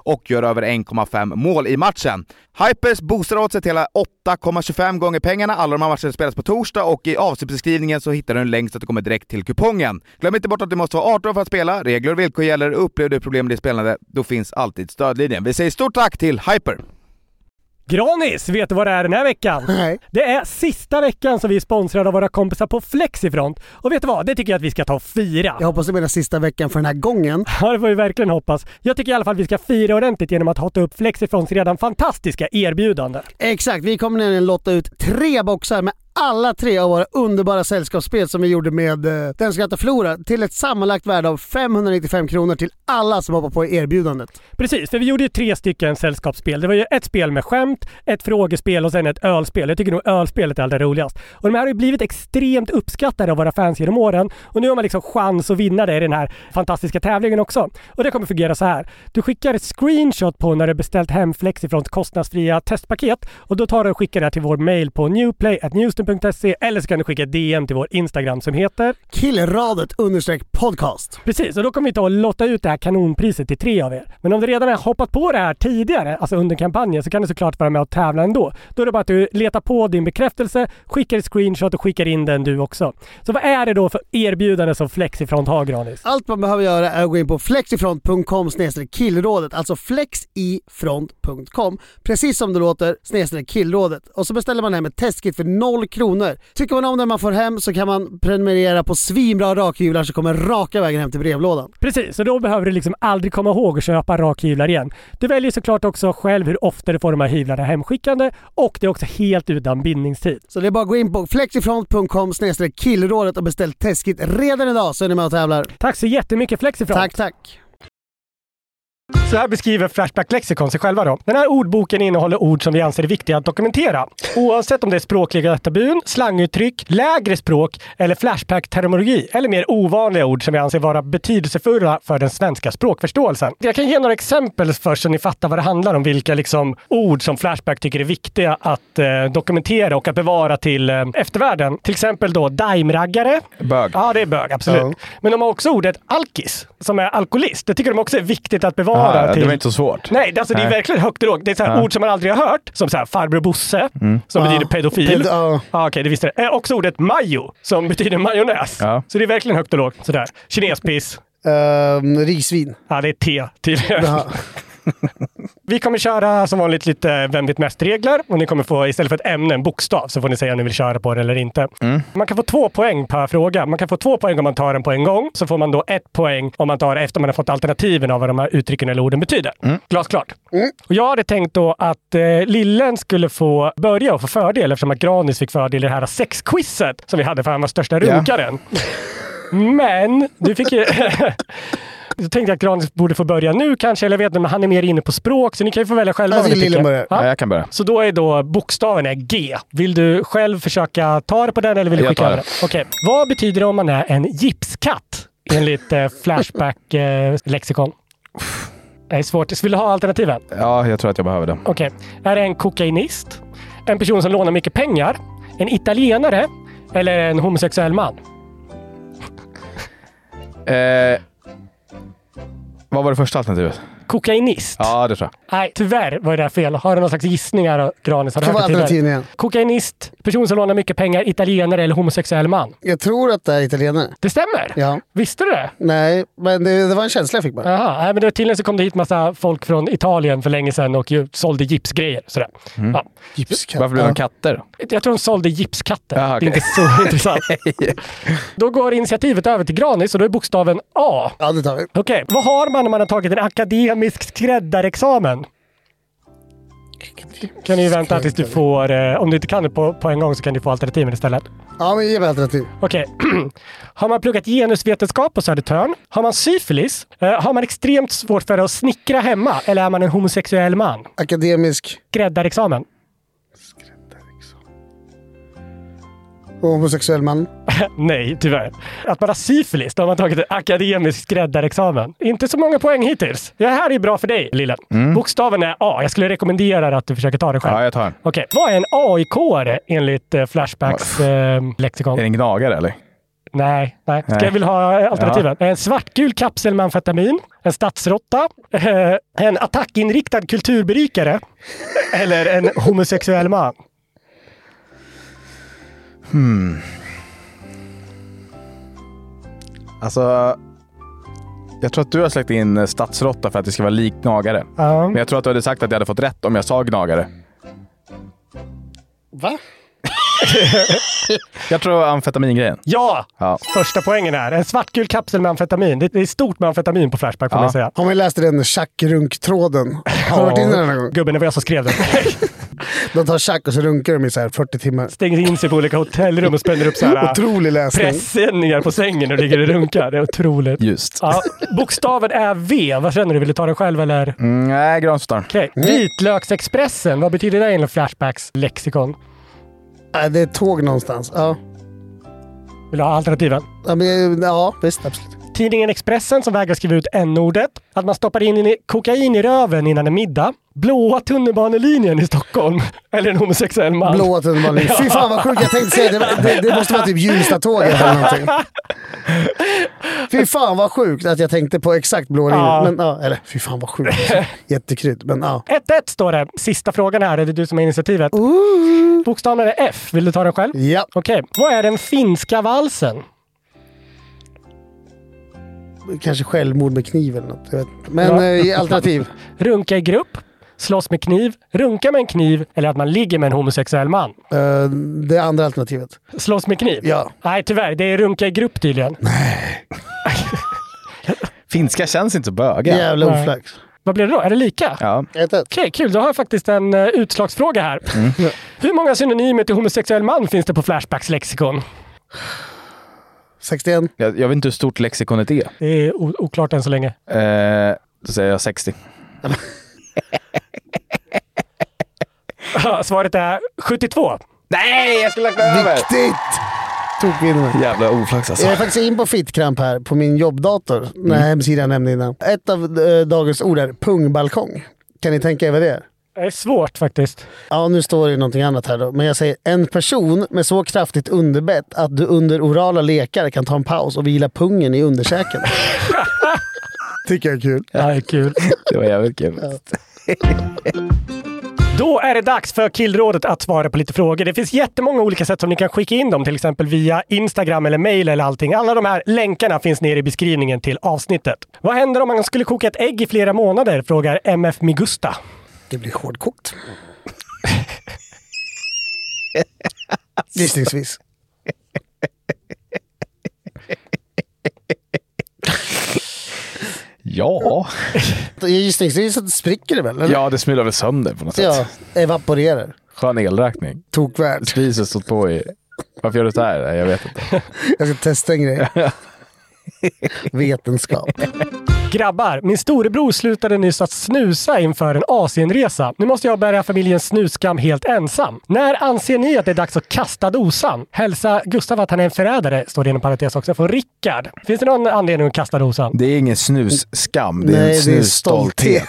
och gör över 1,5 mål i matchen. Hypers boostar åt sig till hela 8,25 gånger pengarna. Alla de här matcherna spelas på torsdag och i avsnittbeskrivningen så hittar du en länk så att du kommer direkt till kupongen. Glöm inte bort att du måste vara 18 för att spela. Regler och villkor gäller. Upplever du problem med det spelande, då finns alltid stödlinjen. Vi säger stort tack till Hyper! Granis, vet du vad det är den här veckan? Nej. Det är sista veckan som vi är sponsrade av våra kompisar på Flexifront. Och vet du vad? Det tycker jag att vi ska ta och fira. Jag hoppas det blir den sista veckan för den här gången. Ja, det får vi verkligen hoppas. Jag tycker i alla fall att vi ska fira ordentligt genom att hota upp Flexifronts redan fantastiska erbjudande. Exakt, vi kommer nämligen lotta ut 3 boxar med alla 3 av våra underbara sällskapsspel som vi gjorde med Den ska inte förlora till ett sammanlagt värde av 595 kronor till alla som hoppar på erbjudandet. Precis, för vi gjorde ju 3 stycken sällskapsspel. Det var ju ett spel med skämt, ett frågespel och sen ett ölspel. Jag tycker nog ölspelet är allra roligast. Och de här har ju blivit extremt uppskattade av våra fans genom åren. Och nu har man liksom chans att vinna det i den här fantastiska tävlingen också. Och det kommer fungera så här. Du skickar ett screenshot på när du beställt hem Flexifronts kostnadsfria testpaket. Och då tar du och skickar det till vår mail på newplay@newston.se eller så kan du skicka ett DM till vår Instagram som heter Killradet_podcast. Precis, och då kommer vi ta och lotta ut det här kanonpriset till 3 av er. Men om du redan har hoppat på det här tidigare, alltså under kampanjen, så kan du såklart vara med och tävla ändå. Då är det bara att du letar på din bekräftelse, skickar ett screenshot och skickar in den du också. Så vad är det då för erbjudande som Flexifront har, Granis? Allt man behöver göra är att gå in på flexifront.com/killrådet, alltså flexifront.com, precis som det låter, /killrådet. Och så beställer man hem ett testkit för 0 kronor. Tycker man om det man får hem så kan man prenumerera på svinbra rakhyvlar som kommer raka vägen hem till brevlådan. Precis, så då behöver du liksom aldrig komma ihåg att köpa rakhyvlar igen. Du väljer såklart också själv hur ofta du får de här hyvlarna hemskickande och det är också helt utan bindningstid. Så det är bara att gå in på flexifront.com/killrådet och beställ testkit redan idag så är ni med och tävlar. Tack så jättemycket Flexifront. Tack. Så här beskriver Flashback Lexikon sig själva då. Den här ordboken innehåller ord som vi anser är viktiga att dokumentera. Oavsett om det är språkliga tabun, slanguttryck, lägre språk eller Flashback-terminologi eller mer ovanliga ord som vi anser vara betydelsefulla för den svenska språkförståelsen. Jag kan ge några exempel först så ni fattar vad det handlar om, vilka liksom ord som Flashback tycker är viktiga att dokumentera och att bevara till eftervärlden. Till exempel då daimraggare. Bög. Ja, det är bög, absolut. Ja. Men de har också ordet alkis, som är alkoholist. Det tycker de också är viktigt att bevara. Det var inte så svårt. Nej, alltså det är verkligen högt och lågt. Det är så här ord som man aldrig har hört. Som så här farbror Bosse, som betyder pedofil. Okej, det visste det. Också ordet majo, som betyder majonnäs. Ja. Så det är verkligen högt och lågt. Sådär. Kinespiss. Risvin. Ja, det är te tydligen. Vi kommer köra som vanligt lite Vem vet mest regler. Och ni kommer få istället för ett ämne en bokstav. Så får ni säga om ni vill köra på det eller inte. Man kan få 2 poäng per fråga. Man kan få 2 poäng om man tar den på en gång. Så får man då 1 poäng om man tar det efter man har fått alternativen av vad de här uttrycken eller orden betyder. Glasklart. Och jag hade tänkt då att Lillen skulle få börja och få fördel eftersom att Granis fick fördel i det här sexquizet som vi hade för han var största runkaren. Men du fick ju... Jag tänkte att Granis borde få börja nu kanske, eller jag vet inte, men han är mer inne på språk så ni kan ju få välja själva vad ni tycker. Ja, jag kan börja. Så då är då bokstaven är G. Vill du själv försöka ta det på den eller vill du skicka över det? Okej. Vad betyder det om man är en gipskatt enligt Flashback-lexikon? Det är svårt. Vill du ha alternativen? Ja, jag tror att jag behöver det. Okej. Är det en kokainist? En person som lånar mycket pengar? En italienare? Eller en homosexuell man? Vad var det första alternativet? Kokainist. Ja, det tror jag. Nej, tyvärr var det där fel. Har du någon slags gissningar, Granis? Vad var alternativen igen? Kokainist, person som lånar mycket pengar, italienare eller homosexuell man? Jag tror att det är italienare. Det stämmer? Ja. Visste du det? Nej, men det var en känsla jag fick bara. Jaha, nej, men det var tydligen så kom det hit massa folk från Italien för länge sedan och sålde gipsgrejer. Sådär. Ja. Gipskatt. Varför blev de katter? Jag tror de sålde gipskatter. Jaha, okay. Det är inte så intressant. Då går initiativet över till Granis och då är bokstaven A. Ja, det tar vi. Okej. Vad har man när man har tagit en akademisk skräddarexamen? Kan ni vänta tills du får... om du inte kan det på en gång så kan du få alternativen istället. Ja, men ge mig alternativ. Okej. Har man pluggat genusvetenskap på Södertörn? Har man syfilis? Har man extremt svårt för att snickra hemma? Eller är man en homosexuell man? Akademisk... Skräddarexamen. Homosexuell man? Nej, tyvärr. Att man har syfilis, då har man tagit en akademisk skräddarexamen. Inte så många poäng hittills. Det här är bra för dig, Lillen. Bokstaven är A. Jag skulle rekommendera att du försöker ta det själv. Ja, jag tar den. Okej. Vad är en AIK-are enligt Flashbacks lexikon? Är det en gnagare, eller? Nej. Jag vill ha alternativen. En svartgul kapsel med amfetamin, en stadsrotta, en attackinriktad kulturberikare eller en homosexuell man. Alltså, jag tror att du har släckt in stadsrotta för att det ska vara lik gnagare. Men jag tror att du hade sagt att jag hade fått rätt om jag sa gnagare. Va? Jag tror amfetamingrejen. Ja! Första poängen är en svartgul kapsel med amfetamin. Det är stort med amfetamin på Flashback får man säga. Har man läst den Chuck-runk-tråden? Har du varit inne den här gången? Gubben, det var jag som skrev den. De tar Chuck och så runkar de i så här 40 timmar. Stänger in sig på olika hotellrum och spänner upp så här otrolig läsning. Pressändningar på sängen och ligger och runkar. Det är otroligt. Just. Ja, bokstaven är V. Vad känner du? Vill du ta den själv eller? Nej, Granstar. Okej. Vitlöksexpressen. Vad betyder det enligt Flashbacks lexikon? Det är tåg någonstans. Ja. Vill du ha alternativen? Ja, visst, absolut. Tidningen Expressen som vägrar skriva ut n-ordet. Att man stoppar in kokain i röven innan en middag. Blåa tunnelbanelinjen i Stockholm. Eller en homosexuell man. Blåa tunnelbanelinjen. Fy fan vad sjukt. Jag tänkte säga det måste vara typ Hjulsta-tåget eller någonting. Fy fan vad sjukt att jag tänkte på exakt blå linjen. Men, eller fy fan vad sjukt. Jättekrydd. Men 1-1 står det. Sista frågan här. Är det du som har initiativet? Bokstaven är F. Vill du ta den själv? Ja. Okej. Vad är den finska valsen? Kanske självmord med kniv eller något. Jag vet. Men alternativ. Runka i grupp, slåss med kniv, runka med en kniv eller att man ligger med en homosexuell man. Det andra alternativet. Slåss med kniv? Ja. Nej, tyvärr. Det är runka i grupp tydligen. Nej. Finska känns inte så böga. Jävla oflax. Vad blir det då? Är det lika? Ja. Okej, kul. Då har jag faktiskt en utslagsfråga här. Hur många synonymer till homosexuell man finns det på Flashbacks lexikon? 61. Jag vet inte hur stort lexikonet är. Det är oklart än så länge. Då säger jag 60. Svaret är 72. Nej, jag skulle lagt över. Viktigt! Jävla oflax alltså. Jag är faktiskt in på Fittkramp här på min jobbdator. Den här hemsidan jag nämnde innan. Ett av dagens ord är pungbalkong. Kan ni tänka er vad det är? Det är svårt faktiskt. Ja, nu står det någonting annat här då. Men jag säger en person med så kraftigt underbett att du under orala lekar kan ta en paus och vila pungen i underkäken. Tycker jag är kul. Ja, det är kul. Det var jävligt kul. Ja. Då är det dags för Killrådet att svara på lite frågor. Det finns jättemånga olika sätt som ni kan skicka in dem, till exempel via Instagram eller mail eller allting. Alla de här länkarna finns nere i beskrivningen till avsnittet. Vad händer om man skulle koka ett ägg i flera månader? Frågar MF Migusta. Det blir hårdkokt. Gissningsvis. Ja. Gissningsvis spricker det väl? Eller? Ja, det smular väl sönder på något sätt. Ja, evaporerar. Skön elräkning. Tokvärt. Spiset stått på i... Varför gör du det här? Jag vet inte. Jag ska testa en grej. Vetenskap. Grabbar, min storebror slutade nyss att snusa inför en Asienresa. Nu måste jag bära familjens snusskam helt ensam. När anser ni att det är dags att kasta dosan? Hälsa Gustav att han är en förrädare, står det inom parentes också, för Rickard. Finns det någon anledning att kasta dosan? Det är ingen snusskam, det är en snusstolthet.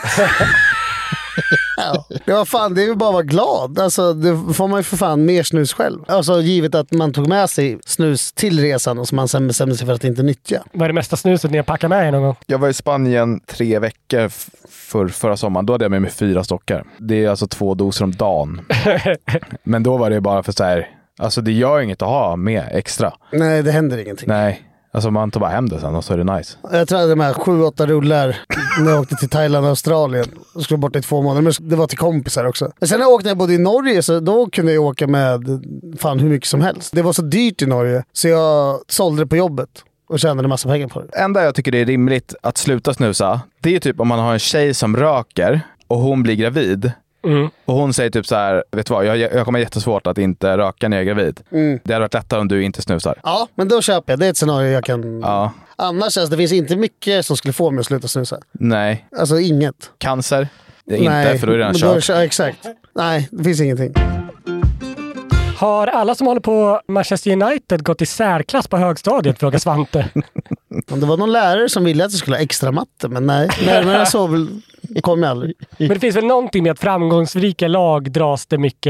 Ja. Ja, fan, det är ju bara att vara glad. Alltså, det får man ju för fan mer snus själv. Alltså, givet att man tog med sig snus till resan och som man bestämde sig för att inte nyttja. Vad är det mesta snuset ni har packat med er någon gång? Jag var i Spanien 3 veckor förra sommaren. Då hade jag med mig 4 stockar. Det är alltså 2 doser om dagen. Men då var det bara för så här... Alltså, det gör inget att ha med extra. Nej, det händer ingenting. Nej. Alltså man tar bara hem det sen och så är det nice. Jag tror att de här 7-8 rullar när jag åkte till Thailand och Australien. Jag skulle bort i 2 månader, men det var till kompisar också. Men sen när jag åkte både i Norge, så då kunde jag åka med fan hur mycket som helst. Det var så dyrt i Norge, så jag sålde det på jobbet och tjänade en massa pengar på det. Enda jag tycker det är rimligt att sluta snusa, det är typ om man har en tjej som röker och hon blir gravid. Och hon säger typ så här: vet du vad, jag kommer jättesvårt att inte röka när jag är gravid. Det hade varit lättare om du inte snusar. Ja, men då köper jag. Det är ett scenario jag kan... Ja. Annars, alltså, det finns inte mycket som skulle få mig att sluta snusa. Nej. Alltså inget. Cancer? Det är inte, för då är det redan kört. Exakt. Nej, det finns ingenting. Har alla som håller på Manchester United gått i särklass på högstadiet, frågar Svante. Det var någon lärare som ville att jag skulle ha extra matte, men nej. Närmare så kom jag aldrig. Men det finns väl någonting med att framgångsrika lag dras det mycket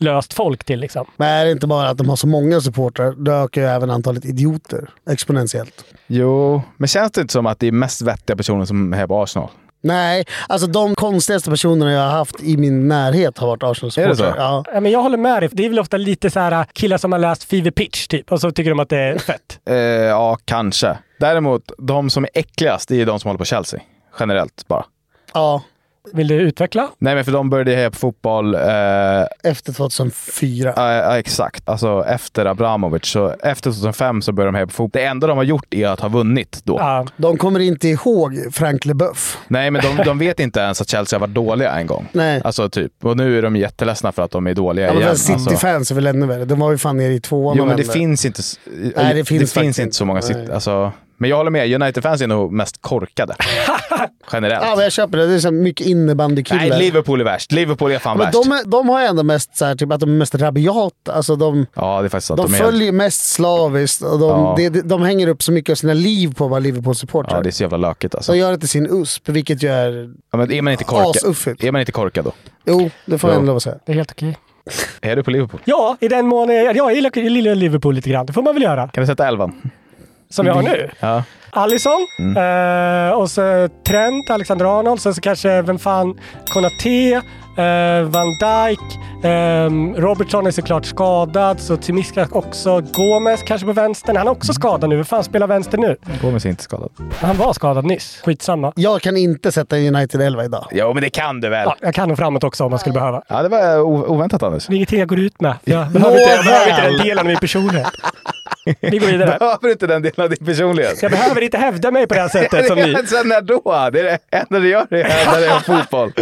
löst folk till liksom. Men är det inte bara att de har så många supportrar, då ökar ju även antalet idioter exponentiellt. Jo, men känns det inte som att det är mest vettiga personer som är på Arsenal? Nej, alltså de konstigaste personerna jag har haft i min närhet har varit Arsenal-supportrar. Är det så? Ja. Men jag håller med dig. Det är väl ofta lite så här killar som har läst Fever Pitch typ, och så tycker de att det är fett. Ja, kanske. Däremot, de som är äckligast, det är de som håller på Chelsea. Generellt bara. Ja. Vill du utveckla? Nej, men för de började heja på fotboll... efter 2004. Ja, exakt. Alltså efter Abramovic. Så efter 2005 så började de heja på fotboll. Det enda de har gjort är att ha vunnit då. Ja. De kommer inte ihåg Frank Leboeuf. Nej, men de vet inte ens att Chelsea har varit dåliga en gång. Nej. Alltså typ. Och nu är de jätteledsna för att de är dåliga igen. Men City-fans är väl ännu värre. De var ju fan nere i 2. Jo, men det finns inte... Nej, det finns inte så många... Alltså... Men jag håller med, United-fans är nog mest korkade. Generellt. Ja, men jag köper det. Det är så mycket innebandykillar. Nej, Liverpool är värst. Liverpool är fan värst. De har ändå mest så här, typ att de är mest rabiata. Alltså ja, det är faktiskt sant. De följer mest slaviskt. Och de hänger upp så mycket av sina liv på att vara Liverpool-supportrar. Ja, det är så jävla lökigt alltså. De gör det till sin USP, vilket ju är... Ja, men är man inte korkad då? Jo, det får jag ändå lov att säga. Det är helt okej. Är du på Liverpool? Ja, i den mån jag gillar Liverpool lite grann. Det får man väl göra. Kan du sätta 11? Som vi har nu? Ja. Alisson, och så Trent, Alexander-Arnold, sen så kanske, vem fan, Konaté, Van Dijk, Robertson är såklart skadad, så Timiska också, Gomez kanske på vänstern, han är också skadad nu, vem fan spelar vänster nu? Gomez är inte skadad. Han var skadad nyss, skitsamma. Jag kan inte sätta United 11 idag. Jo, men det kan du väl? Ja, jag kan nog framåt också om man skulle behöva. Ja, det var oväntat Anders. Det är ingenting jag går ut med. Jag behöver inte den delen av min personlighet. Vi går vidare. Behöver inte den delen av din personlighet? Jag behöver inte hävda mig på det här sättet som ni. Sen när då? Det är det enda du gör det här när det är fotboll.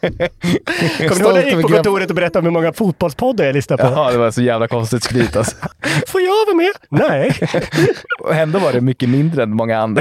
Kommer du ihåg när jag gick på kontoret och berättade om hur många fotbollspoddar jag lyssnar på? Ja, det var så jävla konstigt skryt alltså. Får jag vara med? Nej. Och ändå var det mycket mindre än många andra.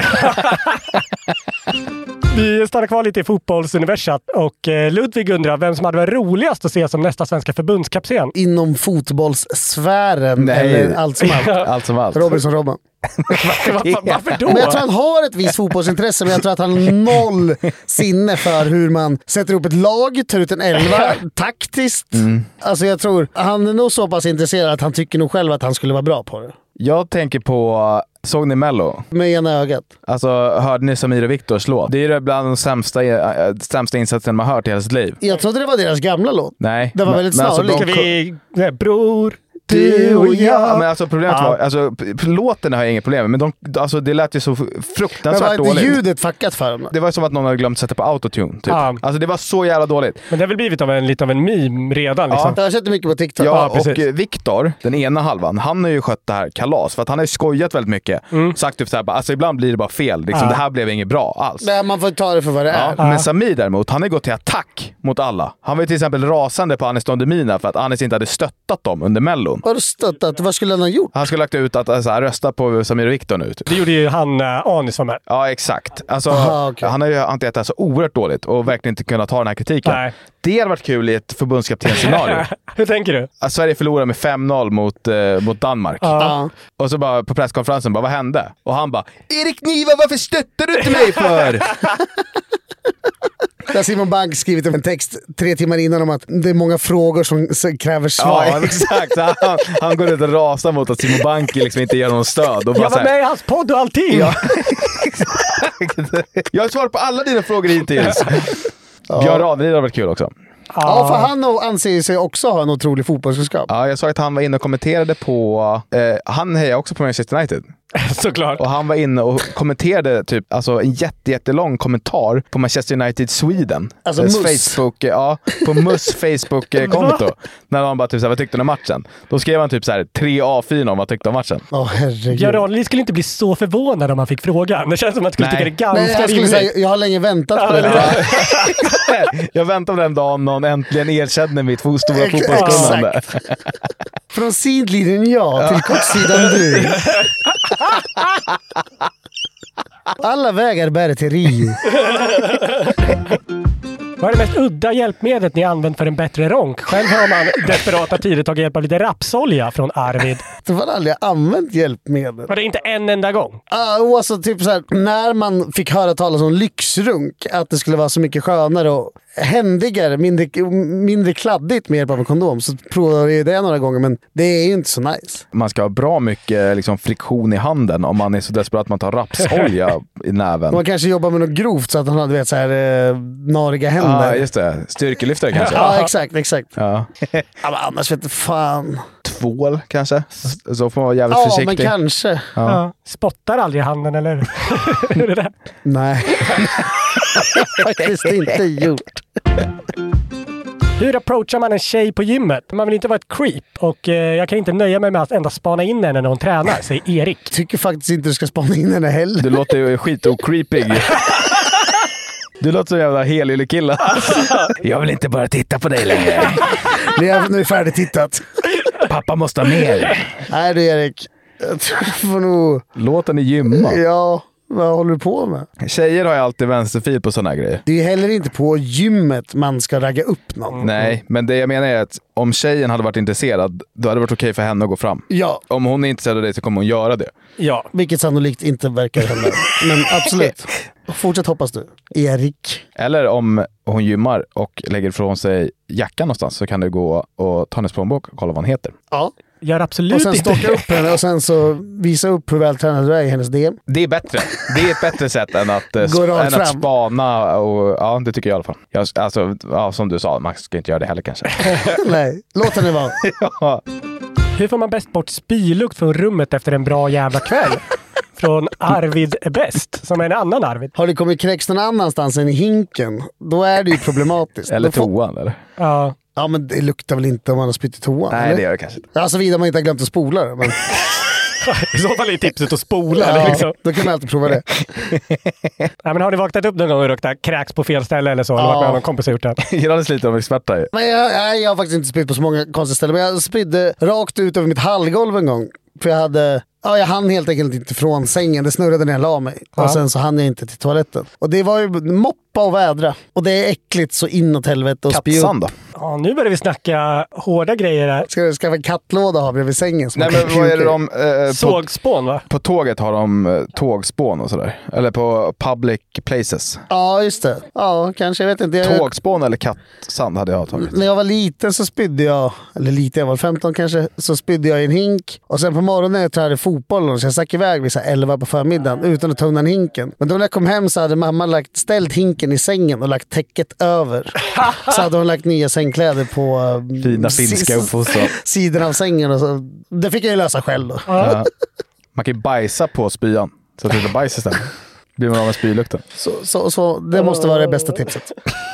Vi stannar kvar lite i fotbollsuniversat och Ludvig undrar vem som hade varit roligast att se som nästa svenska förbundskapten. Inom fotbollssfären. Nej. Eller allt som allt. Allt som allt. Robinson-Robban. Varför då? Men jag tror han har ett visst fotbollsintresse, men jag tror att han har noll sinne för hur man sätter upp ett lag, tar ut en 11 taktiskt. Alltså jag tror han är nog så pass intresserad att han tycker nog själv att han skulle vara bra på det. Jag tänker på, såg ni Mello? Med ena ögat. Alltså, hörde ni Samir och Viktor slå? Det är bland de sämsta insatsen man hört i hela sitt liv. Jag trodde det var deras gamla låt. Nej. Det var väldigt snarligt. Alltså, bror, du och jag. Men alltså problemet var, alltså låten har jag inget problem med, men alltså, det lät ju så fruktansvärt dåligt. Men var inte ljudet fuckat för dem? Det var som att någon hade glömt sätta på autotune typ. Alltså det var så jävla dåligt. Men det har väl blivit lite av en meme redan liksom. Jag har sett mycket på TikTok. Ja, och Viktor, den ena halvan, han har ju skött det här kalas för att han har ju skojat väldigt mycket. Sagt typ såhär, alltså ibland blir det bara fel liksom, det här blev inget bra alls. Men man får ta det för vad det är. Men Samir däremot, han har gått till attack mot alla. Han var ju till exempel rasande på Anis Don Demina för att Anis inte hade stöttat dem under Mellon. Har du stöttat? Vad skulle han ha gjort? Han skulle lagt ut att alltså, rösta på Samir och Viktor nu. Typ. Det gjorde ju han Anis var med. Ja, exakt. Alltså, okay. Han har ju hanterat det här så oerhört dåligt och verkligen inte kunnat ta den här kritiken. Nej. Det hade varit kul i ett förbundskaptensscenario. Hur tänker du? Att Sverige förlorar med 5-0 mot Danmark. Och så bara på presskonferensen, vad hände? Och han bara, Erik Niva, varför stöttar du inte mig för? Där Simon Bank skrivit en text 3 timmar innan om att det är många frågor som kräver svar. Ja, exakt. Han går ut och rasar mot att Simon Bank liksom inte ger någon stöd. Och bara jag var med i hans podd och allting. Ja. Jag har svarat på alla dina frågor hittills. Björn Ranelid har varit kul också. Ja, för han anser sig också ha en otrolig fotbollskunskap. Ja, jag såg att han var inne och kommenterade på... han hejar också på Manchester United. Såklart. Och han var inne och kommenterade typ, alltså en jättelång kommentar på Manchester United Sweden. Alltså Facebook, på Mus Facebook-konto. När han bara typ såhär, vad tyckte du om matchen? Då skrev han typ såhär 3 A4 om vad tyckte om matchen. Herregud. Jarl skulle inte bli så förvånad om han fick frågan. Det känns som att han skulle tycka det är ganska rimligt. Jag har länge väntat på det. Jag väntar på den dagen någon äntligen erkänner mitt stora fotbollskunnande. Från sidlinjen ja till kortsidan du. Alla vägar bär till Rio. Vad är det mest udda hjälpmedlet ni använt för en bättre ronk? Själv har man desperata tider tagit hjälp av lite rapsolja från Arvid. Du har aldrig använt hjälpmedel. Var det inte en enda gång? Alltså typ så här, när man fick höra talas om lyxrunk, att det skulle vara så mycket skönare och händigare, mindre kladdigt med hjälp av en kondom, så provade jag det några gånger, men det är ju inte så nice. Man ska ha bra mycket liksom, friktion i handen om man är så desperat att man tar rapsolja i näven. Man kanske jobbar med något grovt så att han hade så här nariga händer. Ja, just det. Styrkelyftare kanske. Ja, exakt. Ja. Ja, men annars vet du fan. Tvål kanske. Så får man vara jävligt försiktig. Ja, men kanske. Ja. Spottar aldrig i handen, eller? Är det där? Nej. Faktiskt inte gjort. Hur approachar man en tjej på gymmet? Man vill inte vara ett creep. Och jag kan inte nöja mig med att endast spana in henne när hon tränar, säger Erik. Tycker faktiskt inte du ska spana in henne heller. Du låter ju skit-o-creepig. Du låter så jävla helylle-killa. Jag vill inte bara titta på dig längre. Nu är färdigt tittat. Pappa måste ha mer. Nej du Erik. Jag tror du får nog... Låt henne gymma. Ja, vad håller du på med? Tjejer har ju alltid vänsterfil på såna här grejer. Det är heller inte på gymmet man ska ragga upp någon. Nej, men det jag menar är att om tjejen hade varit intresserad, då hade det varit okej för henne att gå fram. Ja. Om hon är intresserad av dig så kommer hon göra det. Ja. Vilket sannolikt inte verkar hända. Men absolut. Fortsätt hoppas du. Erik. Eller om hon gymmar och lägger ifrån sig jackan någonstans, så kan du gå och ta hennes plånbok och kolla vad hon heter. Ja. Gör absolut och sen inte. stocka upp henne och sen så visa upp hur vältränad du är i hennes DM. Det är bättre. Det är ett bättre sätt än att spana. Och, ja, det tycker jag i alla fall. Alltså, som du sa, man ska inte göra det heller kanske. Nej, låt henne vara. Ja. Hur får man bäst bort spylukt från rummet efter en bra jävla kväll? Från Arvid är bäst, som är en annan Arvid. Har det kommit kräks någon annanstans än i hinken, då är det ju problematiskt. Eller toan, eller? Ja. Ja, men det luktar väl inte om man har spytt i toan? Nej, eller? Det gör det kanske inte. Alltså vidare man inte har glömt att spola det. Men... I så fall är tipset att spola. Ja, liksom. Då kan man alltid prova det. Ja, men har ni vaknat upp någon gång och rökt kräks på fel ställe eller så? Eller varit med någon kompis har gjort det? Gillar lite om experter. Men jag har faktiskt inte spytt på så många konstiga ställen. Men jag spydde rakt ut över mitt hallgolv en gång. För jag hann helt enkelt inte från sängen. Det snurrade när jag la mig. Ja. Och sen så hann jag inte till toaletten. Och det var ju moppa och vädra. Och det är äckligt så inåt helvete. Och Kattsand då? Ja, nu börjar vi snacka hårda grejer här. Ska du skaffa en kattlåda ha bredvid sängen? Nej, men vad är det de... sågspån, va? På tåget har de tågspån och sådär. Eller på public places. Ja, just det. Ja, kanske. Jag vet inte. Tågspån eller kattsand hade jag tagit. När jag var liten så spydde jag, eller lite, jag var 15 kanske, så spydde jag i en hink. Och sen på morgonen när jag tränade fotboll, så jag stack iväg vid 11 på förmiddagen utan att ta undan hinken. Men då när jag kom hem så hade mamma ställt hinken i sängen och lagt täcket över. Så hade hon lagt nya sängkläder på fina finska uppfostran. Sidan av sängen. Och så. Det fick jag ju lösa själv då. Ja. Man kan ju bajsa på spyan. Så att det inte bajs istället. Blir man av med spylukten. Så det måste vara det bästa tipset.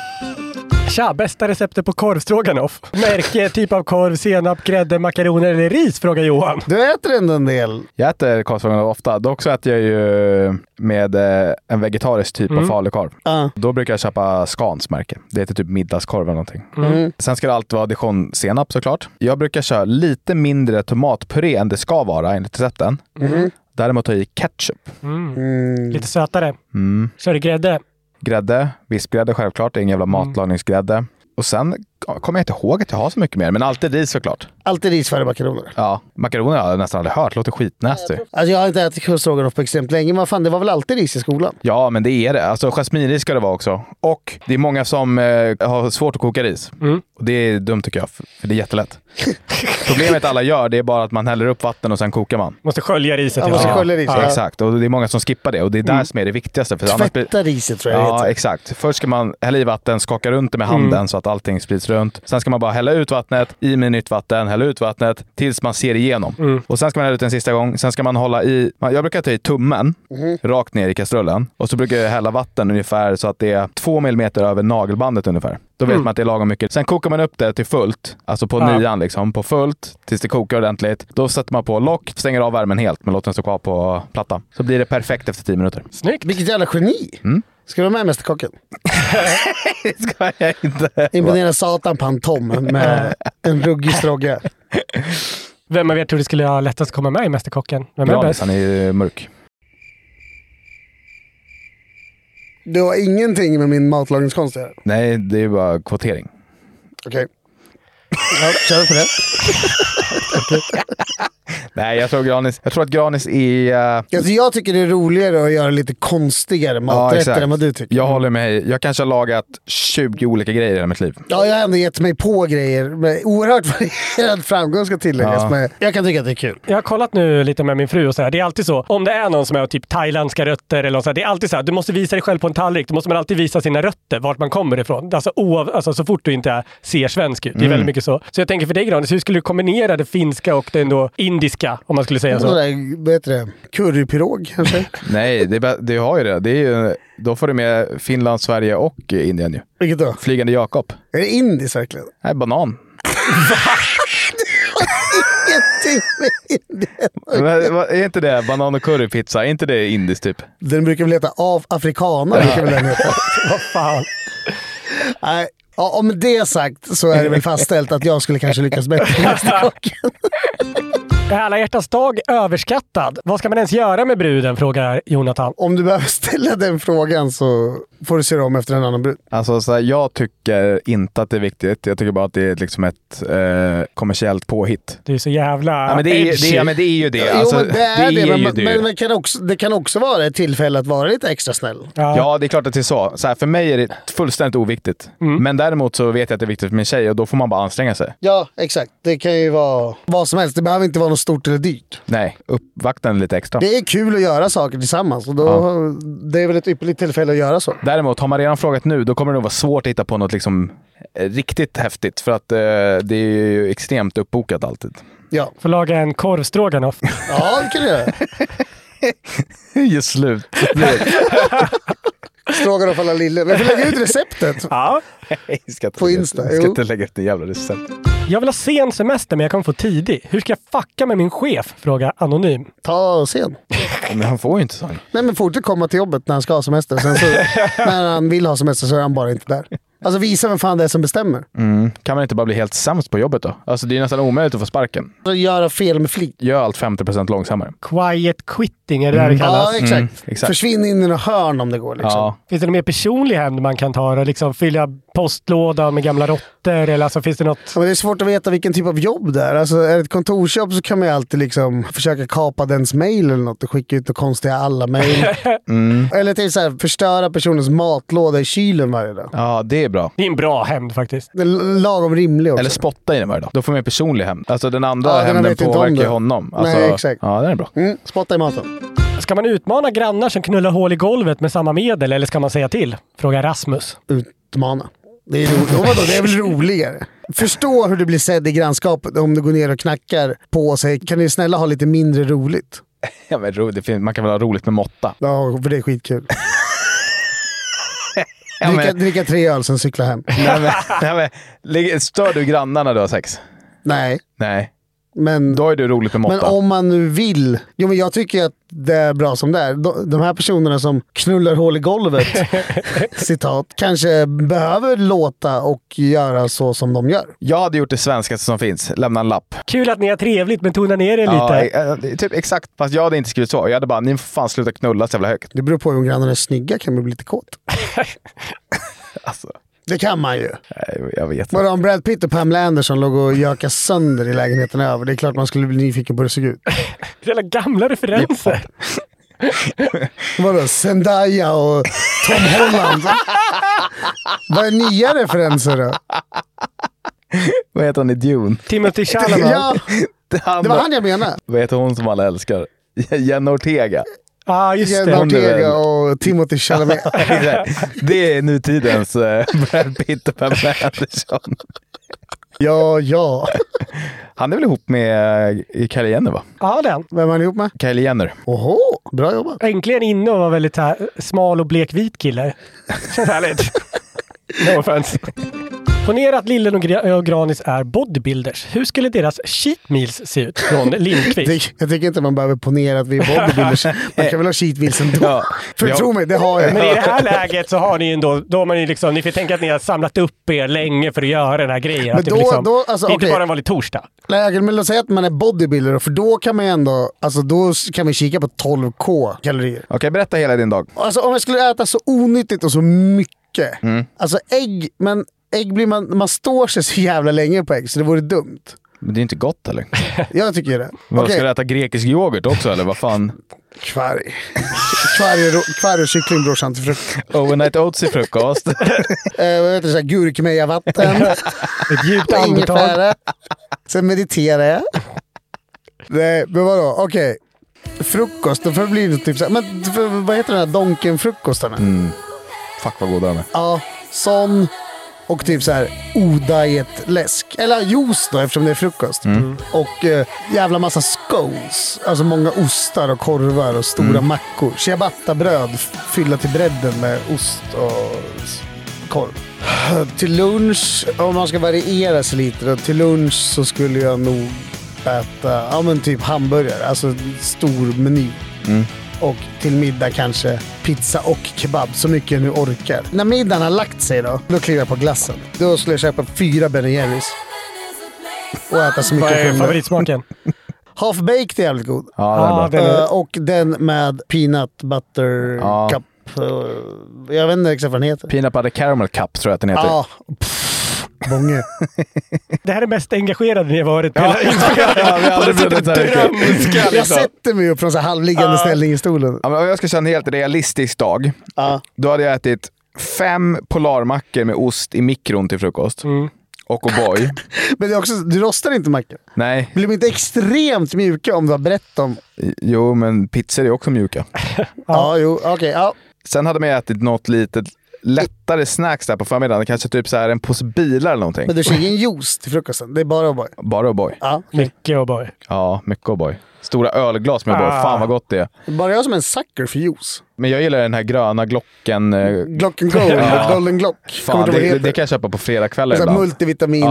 Tja, bästa receptet på korvstroganoff. Märke, typ av korv, senap, grädde, makaroner eller ris, frågar Johan. Du äter ändå en del. Jag äter korvstroganoff ofta. Dock så äter jag ju med en vegetarisk typ av falukorv. Då brukar jag köpa Scans märke. Det heter typ middagskorv eller någonting. Sen ska det alltid vara dijon-senap såklart. Jag brukar köra lite mindre tomatpuré än det ska vara enligt recepten. Däremot har jag i ketchup. Lite sötare. Så är det grädde. Grädde, vispgrädde självklart, det är ingen jävla matlagningsgrädde. Och sen kommer jag inte ihåg att jag har så mycket mer, men alltid ris såklart. Alltid ris före makaroner. Ja, makaroner har jag nästan aldrig hört, låter skitnästig. Alltså jag har inte ätit korvstroganoff på extremt länge, men fan, det var väl alltid ris i skolan? Ja, men det är det. Alltså jasminris ska det vara också. Och det är många som har svårt att koka ris. Och det är dumt tycker jag, för det är jättelätt. Problemet alla gör, det är bara att man häller upp vatten och sen kokar man. Måste skölja riset. Ja, exakt. Och det är många som skippar det. Och det är där som är det viktigaste. För tvätta riset tror jag det heter. Exakt. Först ska man hälla i vatten, skaka runt det med handen så att allting sprids runt. Sen ska man bara hälla ut vattnet, i med nytt vatten, hälla ut vattnet tills man ser igenom. Och sen ska man hälla ut en sista gång. Sen ska man hålla i, jag brukar ta i tummen rakt ner i kastrullen. Och så brukar jag hälla vatten ungefär så att det är 2 millimeter över nagelbandet ungefär. Då vet man att det är lagom mycket. Sen kokar man upp det till fullt, alltså på 9 liksom, på fullt tills det kokar ordentligt. Då sätter man på lock, stänger av värmen helt, men låter den stå kvar på platta. Så blir det perfekt efter 10 minuter. Snyggt! Vilket jävla geni! Ska du vara med Mästerkocken? Det ska jag inte. Imponera satan på en Tom med en ruggig strogge. Vem av er tror du skulle ha lättast att komma med i Mästerkocken? Vem är bäst? Han är mörk. Du har ingenting med min matlagningskonst att göra? Nej, det är bara kvotering. Okej. Ja, kör vi på det. Nej, jag tror att Granis är... Alltså jag tycker det är roligare att göra lite konstigare maträtter än vad du tycker. Jag håller med. Jag kanske har lagat 20 olika grejer i hela mitt liv. Ja, jag har ändå gett mig på grejer med oerhört varierad framgång ska tilläggas. Ja. Men jag kan tycka att det är kul. Jag har kollat nu lite med min fru och så här. Det är alltid så. Om det är någon som har typ thailändska rötter eller så här, det är alltid så här. Du måste visa dig själv på en tallrik. Då måste man alltid visa sina rötter, vart man kommer ifrån. Alltså så fort du inte ser svensk ut. Det är väldigt mycket så. Så jag tänker för dig, Granis, hur skulle du kombinera det finska och det ändå indiska, om man skulle säga så? Vad heter det? Currypirog kanske? Nej, det har ju det. Det är ju, då får du med Finland, Sverige och Indien ju. Vilket då? Flygande Jakob. Är det indiskt verkligen? Nej, banan. Ingenting med Indien. Men, är inte det banan och currypizza? Är inte det indiskt typ? Den brukar väl heta afrikaner. Brukar väl den heta. Vad fan? Nej. Ja, om det sagt så är det väl fastställt att jag skulle kanske lyckas bättre nästa gång. Är alla hjärtans dag överskattad? Vad ska man ens göra med bruden, frågar Jonathan. Om du behöver ställa den frågan så får du se om efter en annan brud. Alltså så här, jag tycker inte att det är viktigt. Jag tycker bara att det är liksom ett kommersiellt påhitt. Det är så jävla... Ja, men det är ju det. Alltså, jo, men det kan också vara ett tillfälle att vara lite extra snäll. Ja, det är klart att det är så. Så här, för mig är det fullständigt oviktigt. Men däremot så vet jag att det är viktigt för min tjej och då får man bara anstränga sig. Ja, exakt. Det kan ju vara vad som helst. Det behöver inte vara något stort eller dyrt. Nej, uppvakta den lite extra. Det är kul att göra saker tillsammans och då, det är väl ett ypperligt tillfälle att göra så. Däremot, har man redan frågat nu, då kommer det nog vara svårt att hitta på något liksom riktigt häftigt. För att det är ju extremt uppbokat alltid. Ja. Får laga en korvstroganoff. Ja, det kan du göra. Just slut. Stroganoff alla lille. Men vi lägger ut receptet. Ja. På Insta. Jag ska inte lägga ut en jävla recept. Jag vill ha sen semester men jag kommer få tidig. Hur ska jag fucka med min chef? Frågar Anonym. Ta sen. Men han får ju inte sån. Nej, men fort komma till jobbet när han ska ha semester. Sen så, när han vill ha semester så är han bara inte där. Alltså visa vem fan det är som bestämmer. Kan man inte bara bli helt sämst på jobbet då? Alltså det är nästan omöjligt att få sparken. Så göra fel med flit. Gör allt 50% långsammare. Quiet quitting är det där det kallas. Ja, exakt. Försvinn in i några hörn om det går. Liksom. Ja. Finns det något mer personlig hämnd man kan ta? Och liksom fylla postlådan med gamla råttor? Eller alltså, finns det något? Ja, men det är svårt att veta vilken typ av jobb det är. Alltså, är det ett kontorsjobb så kan man ju alltid liksom försöka kapa dens mail eller något och skicka ut och konstiga alla mail. Eller till så här, förstöra personens matlåda i kylen varje dag. Ja, det är bra. Det är en bra hämnd faktiskt. Det är lagom rimlig också. Eller spotta i den varje dag. Då får man en personlig hämnd. Alltså den andra Ja, hämnden påverkar honom. Alltså, nej, exakt. Ja, det är bra. Spotta i maten. Ska man utmana grannar som knullar hål i golvet med samma medel eller ska man säga till? Frågar Rasmus. Utmana. Det är roligt. Det är väl roligare. Förstå hur du blir sedd i grannskapet om du går ner och knackar på sig. Kan ni snälla ha lite mindre roligt? Ja, men man kan väl ha roligt med måtta. Ja, för det är skitkul. Ja, dricka 3 öl sen cykla hem. Nej, men, stör du grannarna när du har sex? Nej. Men då är det roligt med måtta. Men om man nu vill. Jo, men jag tycker att det är bra som det är. De här personerna som knullar hål i golvet citat, kanske behöver låta och göra så som de gör. Jag hade gjort det svenskaste som finns. Lämna en lapp. Kul att ni har trevligt, men tona ner er lite. Ja, typ exakt. Fast jag hade inte skrivit så. Jag hade bara, ni får fan sluta knulla så jävla högt. Det beror på om grannarna är snygga, kan man bli lite kåt. Alltså. Det kan man ju. Nej, jag vet inte. Bara om Brad Pitt och Pamela Anderson låg och jökade sönder i lägenheten över. Det är klart man skulle bli nyfiken på hur det såg ut. Det är alla gamla referenser. Vadå? Zendaya och Tom Holland. Vad är nya referenser då? Vad heter han i Dune? Timothy Chalamet. Ja, det var han jag menade. Vad heter hon som alla älskar? Jenna Ortega. Just det. Jenna Ortega och Timothy Chalamet. Det är nutidens Brad Pitt och Pamela Anderson. Ja. Han är väl ihop med Kylie Jenner, va? Ja, den. Vem är han ihop med? Kylie Jenner. Oho, bra jobbat. Äntligen inne och var väldigt här, smal och blek vit kille. Känns härligt. No offense. Ponera att Lillen och Granis är bodybuilders. Hur skulle deras cheat meals se ut från Lindqvist? Jag tycker inte man behöver ponera att vi är bodybuilders. Man kan väl ha cheat meals ändå. Ja. För tro mig, det har jag. Men i det här läget så har ni ändå, då har man ju liksom, ni får tänka att ni har samlat upp er länge för att göra den här grejen. Men att det, liksom, alltså, det är inte bara en vanlig torsdag. Men låt säga att man är bodybuilder, för då kan man ändå, alltså då kan man kika på 12k kalorier. Okej, berätta hela din dag. Alltså om jag skulle äta så onyttigt och så mycket. Alltså ägg, men ägg blir man står sig så jävla länge på ägg så det vore dumt. Men det är inte gott eller? Jag tycker det. Vad ska du äta grekisk yoghurt också eller vad fan? Kvarg och kyckling brorsan till frukost. Overnight oats i frukost. Vad heter det, så här gurkmeja vatten. Ett djupt andetag. Sen mediterar jag. Nej, men vadå? Okej. Frukost, då får det bli typ så här, men vad heter den här Donken-frukostarna? Fuck vad goda de är. Ja, sån och typ så här o-diet-läsk. Eller juice då, eftersom det är frukost. Och jävla massa scones. Alltså många ostar och korvar och stora mackor. Ciabatta-bröd fylla till bredden med ost och korv. Till lunch, om man ska variera sig lite då, till lunch så skulle jag nog äta, ja men typ hamburgare, alltså stor meny. Och till middag kanske pizza och kebab, så mycket jag nu orkar. När middagen har lagt sig då kliver jag på glassen. Då skulle jag köpa 4 Ben & Jerry's. Och äta så mycket. Vad är favoritsmaken? Half baked är jävligt god. Ja, det är bra. Och den med peanut butter cup. Jag vet inte exakt vad den heter. Peanut butter caramel cup tror jag att den heter. Ja. Bånge. Det här är mest engagerade ni har varit på. Jag sätter mig upp från så halvliggande ställning i stolen. Ja, men om jag ska köra en helt realistisk dag, då hade jag ätit 5 polarmackor med ost i mikron till frukost. Och O'boy. Men det är också, du rostar inte mackor. Nej. Blir de inte extremt mjuka om du har berättat om? Jo, men pizzor är också mjuka. Okej. Sen hade man ätit något litet lättare snacks där på förmiddagen. Kanske typ så här en påse bilar eller någonting. Men du kör ingen juice till frukosten. Det är bara O'boy. Bara O'boy. Ja. Mycket O'boy. Ja, mycket O'boy. Stora ölglas med O'boy. Fan vad gott det är. Bara jag som är en sucker för juice. Men jag gillar den här gröna Glocken. Glocken Gold. Golden Glock. Fan, det kan jag köpa på fredagskvällar ibland. Multivitamin.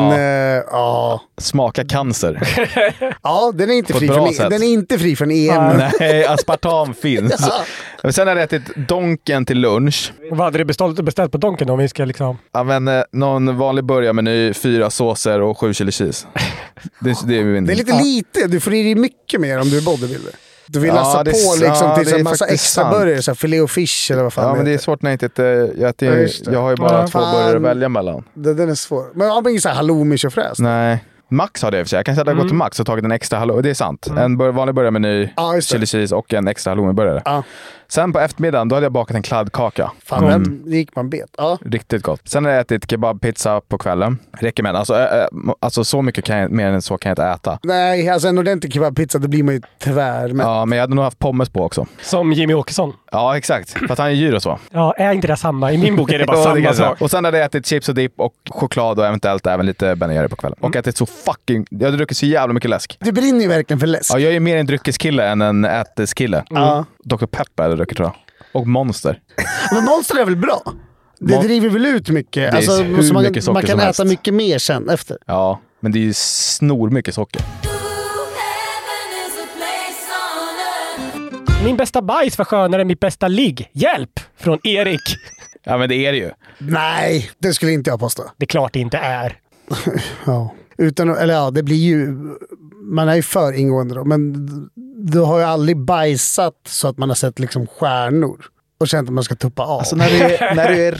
Smaka cancer. Ja, den är inte fri från den är inte fri från EM. Nej, aspartam finns. Men sen har jag ätit Donken till lunch. Vad hade du beställt på Donken om vi ska liksom? Ja, men någon vanlig burgarmeny, 4 såser och 7 chili cheese. Det är lite lite. Du får i dig mycket mer om du är bodybuilder. Du vill lassa på liksom till en massa extra burgare, så filé och fish eller vad fan. Ja, men det är svårt när jag inte jag har ju bara 2 burgare att välja mellan. Den är svår. Men jag har ingen så här halloumi och fräs. Nej. Max har det i och för sig. Jag kanske hade gått till Max och tagit en extra halloumi. Det är sant. En vanlig burgarmeny, chili cheese och en extra halloumi-burgare. Sen på eftermiddagen, då hade jag bakat en kladdkaka. Fan, det gick man bet. Riktigt gott. Sen har jag ätit kebabpizza på kvällen. Räcker med. Alltså så mycket mer än så kan jag inte äta. Nej, alltså en ordentlig kebabpizza, det blir man ju tvär med. Ja, men jag hade nog haft pommes på också. Som Jimmy Åkesson. Ja, exakt. För att han är djur och så. Ja, är inte det samma? I min bok är det bara samma sak. Och sen hade jag ätit chips och dipp och choklad och eventuellt även lite Ben & Jerry på kvällen. Och ätit så fucking... Jag hade druckit så jävla mycket läsk. Du brinner ju verkligen för läsk. Ja, jag är mer en dryckeskille än en äteskille. Dr. Pepper hade druckit, tror jag. Och Monster. Men Monster är väl bra? Det driver väl ut mycket. Det är alltså, hur mycket socker man kan som äta helst. mycket mer sen efter. Ja, men det är ju snor mycket socker. Min bästa bajs var skönare än mitt bästa ligg. Hjälp! Från Erik. Ja, men det är det ju. Nej, det skulle inte jag påstå. Det är klart det inte är. Ja. Det blir ju... Man är ju för ingående då, men du har ju aldrig bajsat så att man har sett liksom stjärnor och känt att man ska tuppa av. Alltså när du är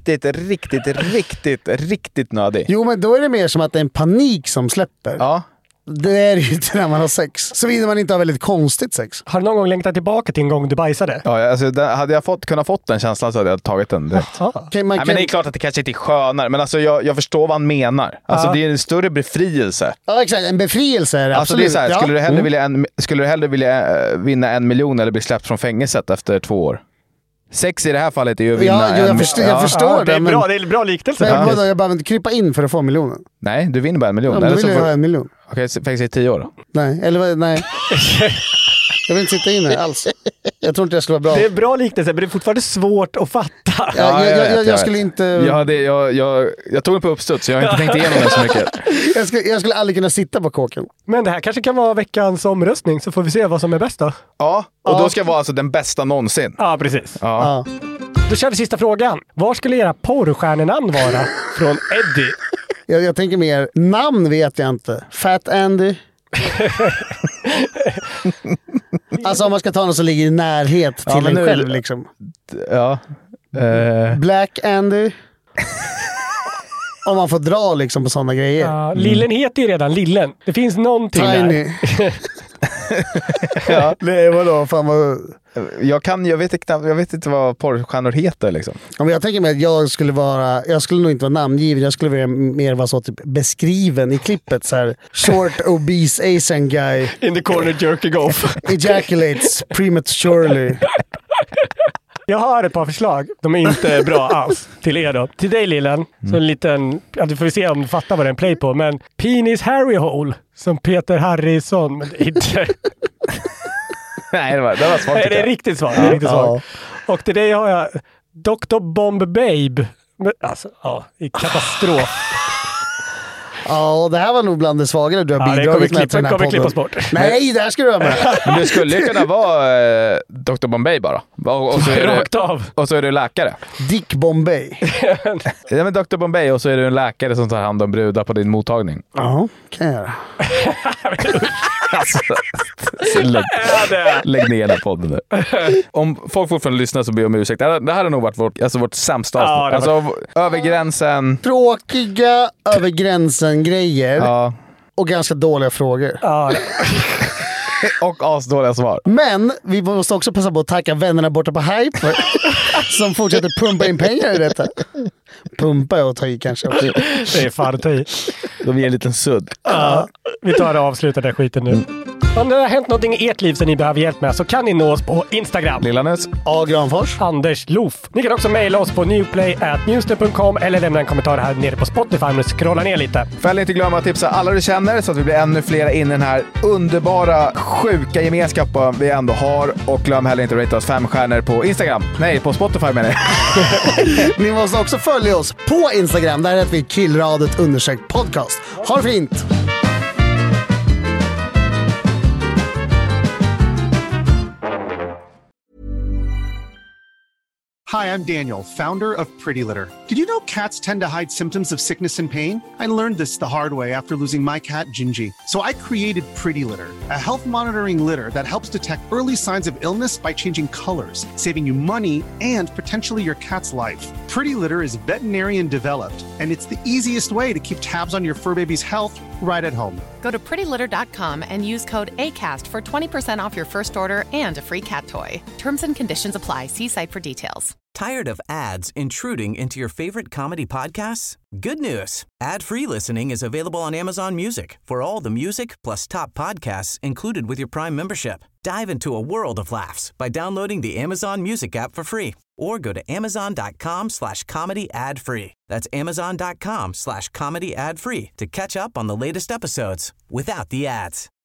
riktigt nödig. Jo, men då är det mer som att det är en panik som släpper. Ja. Det är ju inte när man har sex. Såvida man inte har väldigt konstigt sex. Har du någon gång längtat tillbaka till en gång du bajsade? Ja, alltså, hade jag kunnat fått den känslan så hade jag tagit den direkt. Okay, men det är klart att det kanske inte är skönare, men alltså, jag förstår vad han menar. Alltså, det är en större befrielse. Ja, exakt. En befrielse är det, alltså, absolut. Det är så här, skulle du hellre vilja vinna 1 miljon eller bli släppt från fängelset efter 2 år? Sex i det här fallet är ju att vinna jag förstår det. Det är bra liknelse. Men jag behöver inte krypa in för att få miljonen. Nej, du vinner bara 1 miljon. Ja, då vill jag ha 1 miljon. Okej, fängelse i 10 år då? Nej, nej. Jag vill inte sitta inne alls. Jag tror inte det skulle vara bra. Det är bra liknelse, men det är fortfarande svårt att fatta Jag skulle inte... Jag tog den på uppstuds, så jag har inte tänkt igenom den så mycket. Jag skulle aldrig kunna sitta på kåken. Men det här kanske kan vara veckans omröstning, så får vi se vad som är bäst då. Ja, och då ska vara alltså den bästa någonsin. Ja, precis. Ja. Då kör vi sista frågan. Var skulle era porrstjärnenamn vara från Eddie? Jag tänker mer, namn vet jag inte. Fat Andy. Alltså om man ska ta något som ligger i närhet till en själv liksom. Ja. Black Andy. Om man får dra liksom på sådana grejer. Ja, Lillen heter ju redan Lillen. Det finns någonting Tiny. där. Ja. Nej, vadå? Fan vad... Jag vet inte vad porrstjärnor heter liksom. Ja, men jag tänker mig att jag skulle nog inte vara namngiven, jag skulle mer vara så typ beskriven i klippet så här: short obese Asian guy in the corner jerking off ejaculates prematurely. Jag har ett par förslag. De är inte bra alls till er då. Till dig Lillen, så en liten, du får se om du fattar vad det är en play på, men Penis Harry Hole som Peter Harrison, men det är inte. Nej, det var svårt. Nej, det är riktigt svårt. Ja. Och till dig har jag Dr. Bomb Babe. Alltså, i katastrof. Ja, det här var nog bland det svagare du har bidragit med till den här podden. Klippas bort. Nej, det här ska du vara med. Men du skulle kunna vara Dr. Bombay bara. Och så är du läkare. Dick Bombay. Ja, men Dr. Bombay, och så är du en läkare som tar hand om brudar på din mottagning. Ja, kan jag göra. Alltså, lägg ner den här podden nu. Om folk fortfarande lyssnar så ber jag om ursäkt. Det här har nog varit vårt sämsta avsnitt. Alltså över gränsen. Tråkiga över gränsen grejer. Ja. Och ganska dåliga frågor. Ja. Och asdåliga svar. Men vi måste också passa på att tacka vännerna borta på Hype som fortsätter pumpa in pengar i detta. Pumpa och ta i kanske också. Det är fan att ta i. De ger en liten sudd. Ja, vi tar och avslutar den skiten nu. Om det har hänt någonting i ert liv som ni behöver hjälp med så kan ni nå oss på Instagram. Lillanus. A. Granfors. Anders Loof. Ni kan också mejla oss på newplay@newster.com eller lämna en kommentar här nere på Spotify om du scrollar ner lite. Fäll inte glömma att tipsa alla du känner så att vi blir ännu flera in i den här underbara, sjuka gemenskapen vi ändå har. Och glöm heller inte att rata oss 5 stjärnor på Instagram. Nej, på Spotify menar jag. Ni måste också följa oss på Instagram. Där heter vi Killradet_podcast. Ha det fint! Hi, I'm Daniel, founder of Pretty Litter. Did you know cats tend to hide symptoms of sickness and pain? I learned this the hard way after losing my cat, Gingy. So I created Pretty Litter, a health monitoring litter that helps detect early signs of illness by changing colors, saving you money and potentially your cat's life. Pretty Litter is veterinarian developed, and it's the easiest way to keep tabs on your fur baby's health right at home. Go to prettylitter.com and use code ACAST for 20% off your first order and a free cat toy. Terms and conditions apply. See site for details. Tired of ads intruding into your favorite comedy podcasts? Good news. Ad-free listening is available on Amazon Music for all the music plus top podcasts included with your Prime membership. Dive into a world of laughs by downloading the Amazon Music app for free or go to amazon.com/comedy ad-free. That's amazon.com/comedy ad-free to catch up on the latest episodes without the ads.